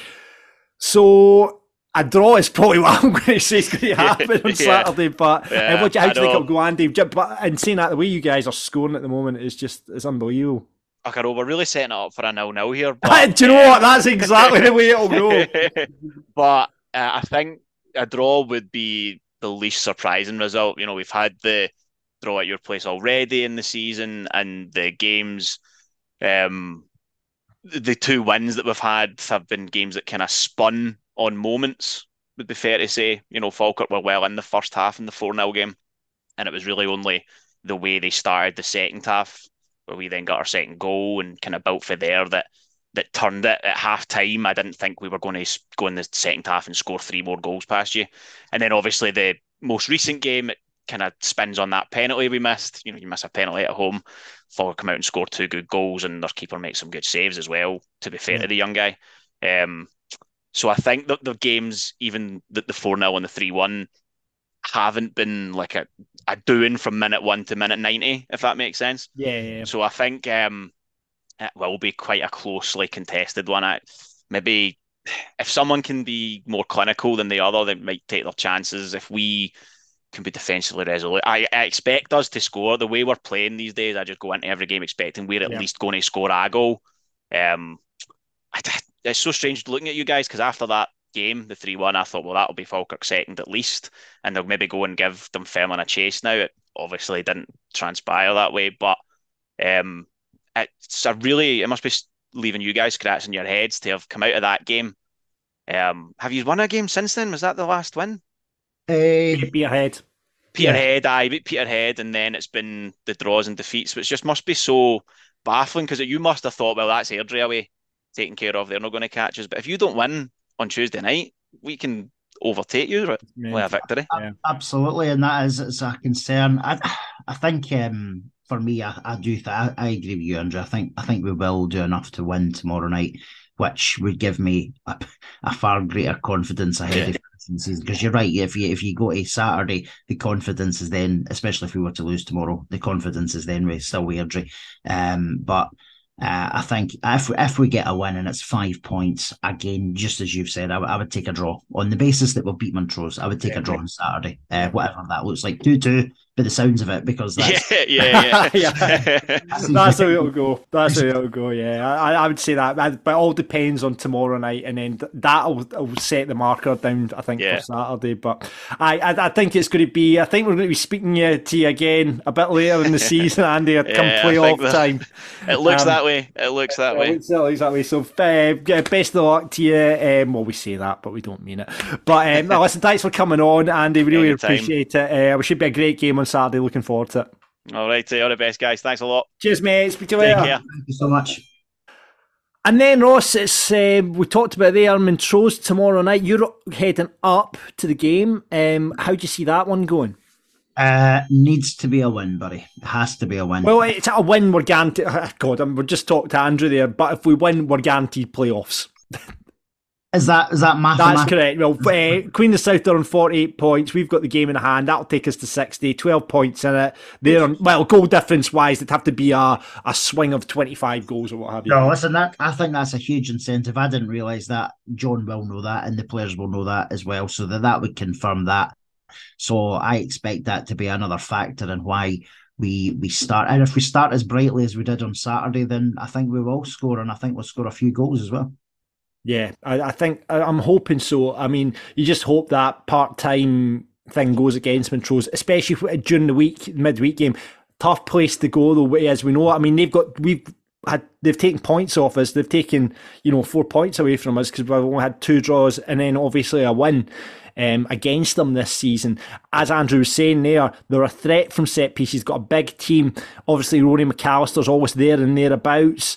So a draw is probably what I'm going to say is going to happen on Saturday. But how do you think it'll go, Andy? But in saying that, the way you guys are scoring at the moment is unbelievable. Okay, we're really setting it up for a 0-0 here. But, do you know what? That's exactly the way it'll go. But I think a draw would be the least surprising result. We've had the draw at your place already in the season, and the games, the 2 wins that we've had have been games that kind of spun on moments, would be fair to say. Falkirk were well in the first half in the 4-0 game, and it was really only the way they started the second half, where we then got our second goal and kind of built for there, that turned it at half time. I didn't think we were going to go in the second half and score 3 more goals past you. And then obviously the most recent game, it kind of spins on that penalty we missed. You miss a penalty at home, Falkirk come out and score 2 good goals, and their keeper makes some good saves as well, to be fair to the young guy. So I think that the games, even the 4-0 and the 3-1, haven't been like a doing from minute 1 to minute 90, if that makes sense. Yeah. So I think it will be quite a closely contested one. Maybe if someone can be more clinical than the other, they might take their chances. If we can be defensively resolute, I expect us to score. The way we're playing these days, I just go into every game expecting we're at least going to score a goal. It's so strange looking at you guys, because after that game, the 3-1, I thought, well, that'll be Falkirk second at least, and they'll maybe go and give Dunfermline a chase now. It obviously didn't transpire that way, but it must be leaving you guys scratching your heads to have come out of that game. Have you won a game since then? Was that the last win? Peterhead. I beat Peterhead, and then it's been the draws and defeats, which just must be so baffling, because you must have thought, well, that's Airdrie away, taken care of, they're not going to catch us. But if you don't win on Tuesday night, we can overtake you with a victory. Absolutely, and that is a concern. I think for me, I agree with you, Andrew. I think we will do enough to win tomorrow night, which would give me a far greater confidence ahead of the season. Because you're right, if you go to Saturday, the confidence is then, especially if we were to lose tomorrow, the confidence is then still weirdly. But I think if we get a win and it's 5 points, again, just as you've said, I would take a draw. On the basis that we'll beat Montrose, I would take a draw on Saturday, whatever that looks like. 2-2, by the sounds of it, because that's... Yeah. That's how it'll go. I would say that, but it all depends on tomorrow night, and then that'll set the marker down, I think, for Saturday. But I think it's going to be... I think we're going to be speaking to you again a bit later in the season, Andy, come playoff time. It looks that way. It looks that way. So best of luck to you. Well, we say that, but we don't mean it. But listen, thanks for coming on, Andy. We really appreciate it. It should be a great game on Saturday. Looking forward to it. All right, all the best, guys. Thanks a lot. Cheers, mate. Speak to you later. Thank you so much. And then, Ross, it's we talked about there, Montrose tomorrow night. You're heading up to the game. How do you see that one going? Needs to be a win, buddy. It has to be a win. Well, it's a win. We're guaranteed. God, we're just talking to Andrew there. But if we win, we're guaranteed playoffs. Is that mathematically? That's correct. Well, Queen of the South are on 48 points. We've got the game in hand. That'll take us to 60. 12 points in it. They're on, well, goal difference wise, it'd have to be a swing of 25 goals or what have you. No, listen, I think that's a huge incentive. I didn't realise that. John will know that, and the players will know that as well. So that would confirm that. So I expect that to be another factor in why we start. And if we start as brightly as we did on Saturday, then I think we will score, and I think we'll score a few goals as well. Yeah, I think I'm hoping so. I mean, you just hope that part-time thing goes against Montrose, especially during the week, midweek game. Tough place to go though, as we know. I mean, they've taken points off us. They've taken 4 points away from us because we've only had 2 draws and then obviously a win against them this season. As Andrew was saying there, they're a threat from set pieces. Got a big team. Obviously, Rory McAllister's always there and thereabouts.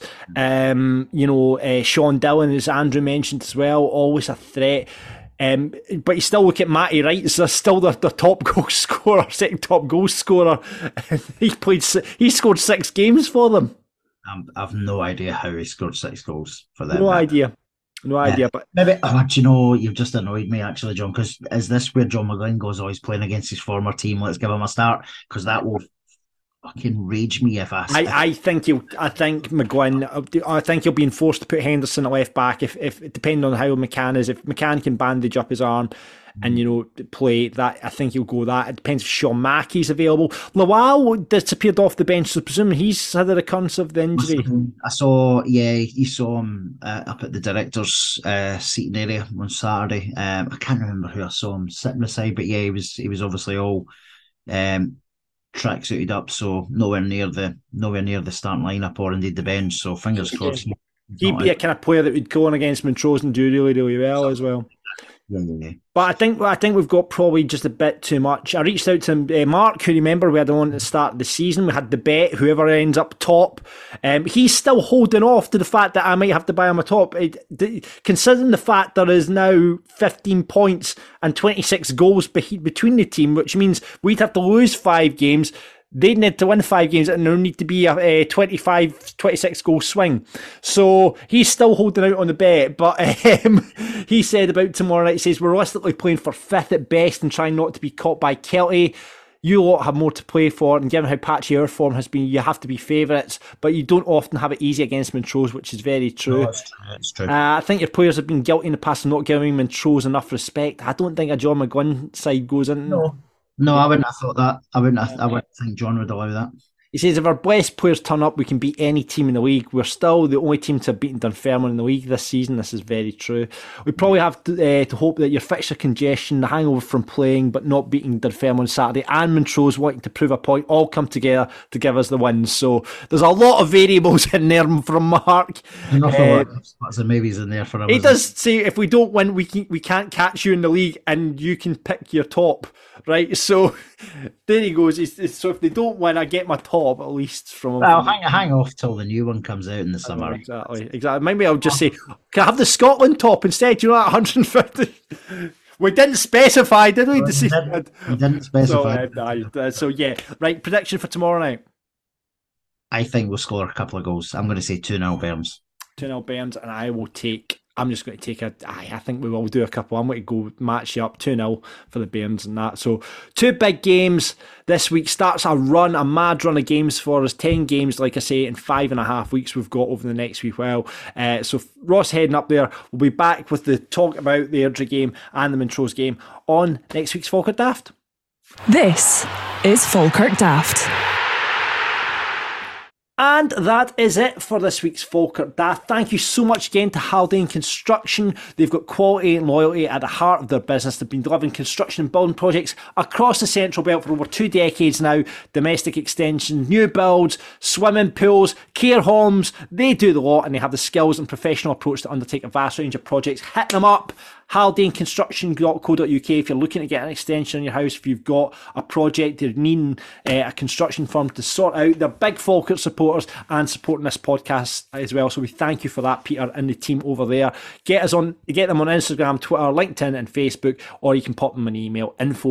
Sean Dillon, as Andrew mentioned as well, always a threat. But you still look at Matty Wright, is still their top goal scorer, second top goal scorer. He scored 6 games for them. I've no idea how he scored 6 goals for them. No idea. But maybe, you've just annoyed me actually, John, because is this where John McGlynn goes, he's playing against his former team, let's give him a start? Because that will fucking rage me if I think McGlynn, I think he'll be enforced to put Henderson at left back if depending on how McCann is. If McCann can bandage up his arm and play that, I think he'll go that. It depends if Sean Mackey's available. Lawal disappeared off the bench, so presumably he's had a recurrence of the injury. I saw, you saw him up at the director's seating area on Saturday. I can't remember who I saw him sitting beside, but he was obviously all track suited up, so nowhere near the starting lineup or indeed the bench. So fingers crossed. He'd be a kind of player that would go on against Montrose and do really, really well as well. Yeah. But I think we've got probably just a bit too much. I reached out to Mark, who remember we had on at the start of the season. We had the bet, whoever ends up top. He's still holding off to the fact that I might have to buy him a top. Considering the fact there is now 15 points and 26 goals between the team, which means we'd have to lose 5 games. They'd need to win 5 games and there need to be a 26 goal swing. So he's still holding out on the bet. But he said about tomorrow night, he says, we're realistically playing for 5th at best and trying not to be caught by Kelty. You lot have more to play for, and given how patchy our form has been, you have to be favourites, but you don't often have it easy against Montrose, which is very true. No, it's true. I think your players have been guilty in the past of not giving Montrose enough respect. I don't think a John McGlynn side goes in. No, I wouldn't have thought that. I wouldn't think John would allow that. He says, if our best players turn up, we can beat any team in the league. We're still the only team to have beaten Dunfermline in the league this season. This is very true. We probably have to hope that your fixture congestion, the hangover from playing but not beating Dunfermline on Saturday, and Montrose wanting to prove a point all come together to give us the win. So there's a lot of variables in there from Mark. Lots of maybes in there for him. He does say, if we don't win, we can't catch you in the league and you can pick your top. Right, so there he goes. So if they don't win, I get my top at least from. Well, hang off till the new one comes out in the summer. Exactly. Maybe I'll just say, can I have the Scotland top instead? You know, that 150. We didn't specify, did we? We didn't specify. So yeah, right. Prediction for tomorrow night. I think we'll score a couple of goals. I'm going to say 2-0 Bairns. 2-0 Bairns, and I'm just going to take I think we will do a couple. I'm going to go match you up 2-0 for the Bairns and that. So 2 big games this week. Starts a mad run of games for us. 10 games, like I say, in 5.5 weeks we've got over the next week. Well, so Ross heading up there. We'll be back with the talk about the Airdrie game and the Montrose game on next week's Falkirk Daft. This is Falkirk Daft. And that is it for this week's Falkirk Daft. Thank you so much again to Haldane Construction. They've got quality and loyalty at the heart of their business. They've been delivering construction and building projects across the Central Belt for over 2 decades now. Domestic extensions, new builds, swimming pools, care homes. They do the lot, and they have the skills and professional approach to undertake a vast range of projects. Hit them up. HaldaneConstruction.co.uk if you're looking to get an extension on your house, if you've got a project you're needing a construction firm to sort out. They're big Falkirk supporters and supporting this podcast as well, so we thank you for that, Peter and the team over there. Get them on Instagram, Twitter, LinkedIn and Facebook, or you can pop them an email,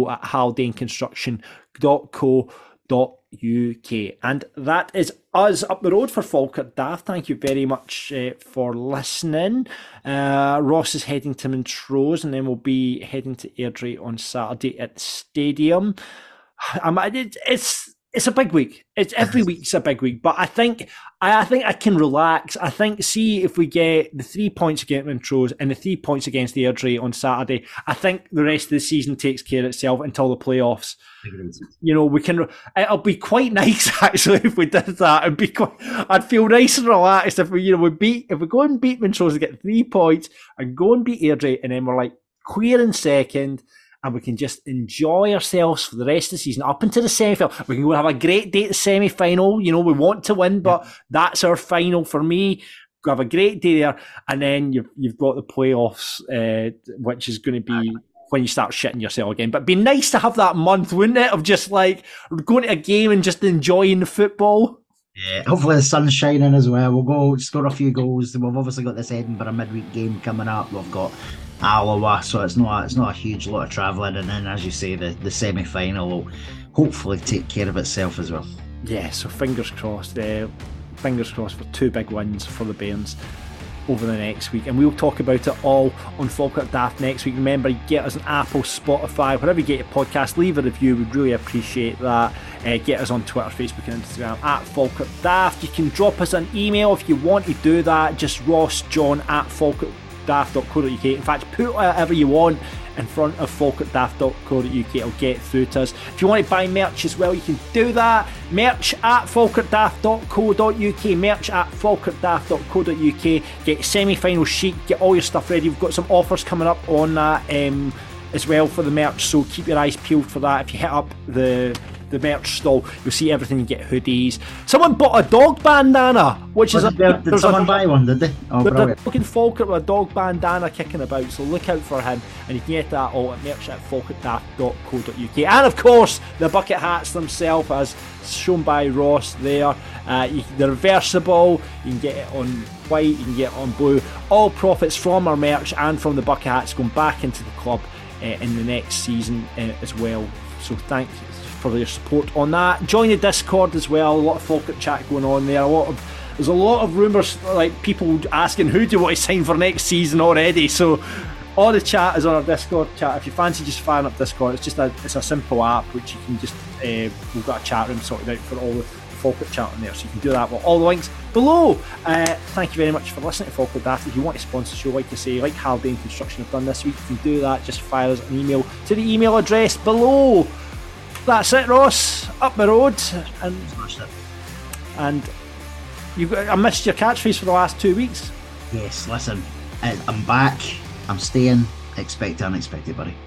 info@haldaneconstruction.co.uk. And that is us up the road for Falkirk Daft. Thank you very much for listening. Ross is heading to Montrose, and then we'll be heading to Airdrie on Saturday at the stadium. It's a big week. It's every week's a big week, but I think I can relax. I think, see if we get the 3 points against Montrose and the 3 points against the Airdrie on Saturday, I think the rest of the season takes care of itself until the playoffs. We can. It'll be quite nice actually if we did that. I'd feel nice and relaxed if we go and beat Montrose and get 3 points and go and beat Airdrie, and then we're like clear in second. And we can just enjoy ourselves for the rest of the season up into the semi-final. We can go have a great day at the semi-final. We want to win, but that's our final for me. Go have a great day there, and then you've got the playoffs, which is going to be when you start shitting yourself again. But it'd be nice to have that month, wouldn't it, of just like going to a game and just enjoying the football. Yeah, hopefully the sun's shining as well. We'll go score a few goals. We've obviously got this Edinburgh midweek game coming up. We've got Alloa, so it's not a huge lot of travelling, and then, as you say, the semi-final will hopefully take care of itself as well. Yeah, so fingers crossed for 2 big wins for the Bairns over the next week, and we'll talk about it all on Falkirk Daft next week. Remember, get us on Apple, Spotify, wherever you get your podcast, leave a review. We'd really appreciate that. Get us on Twitter, Facebook and Instagram @Falkirk Daft. You can drop us an email if you want to do that, just rossjohn@falkirkdaft.co.uk. In fact, put whatever you want in front of falkirkdaft.co.uk. It'll get through to us. If you want to buy merch as well, you can do that. Merch @falkirkdaft.co.uk. Merch @falkirkdaft.co.uk. Get semi-final sheet, get all your stuff ready. We've got some offers coming up on that as well for the merch, so keep your eyes peeled for that. If you hit up the merch stall, you'll see everything. You get hoodies. Someone bought a dog bandana, which did someone buy one? Did they? Oh, they're looking Falkirk with a dog bandana kicking about, so look out for him, and you can get that all at merch@falkirkdaft.co.uk. And of course, the bucket hats themselves, as shown by Ross there. They're reversible. You can get it on white, you can get it on blue. All profits from our merch and from the bucket hats going back into the club in the next season as well. So thank you for your support on that. Join the Discord as well. A lot of Falkirk chat going on there. There's a lot of rumours, like people asking who do you want to sign for next season already. So all the chat is on our Discord chat. If you fancy just firing up Discord, it's a simple app which you can just we've got a chat room sorted out for all the Falkirk chat on there, so you can do that with all the links below. Thank you very much for listening to Falkirk Daft. If you want to sponsor the show, like I say, like Haldane Construction have done this week, you can do that. Just fire us an email to the email address below. That's it, Ross. Up the road, and I missed your catchphrase for the last 2 weeks. Yes, listen, I'm back. I'm staying. Expect the unexpected, buddy.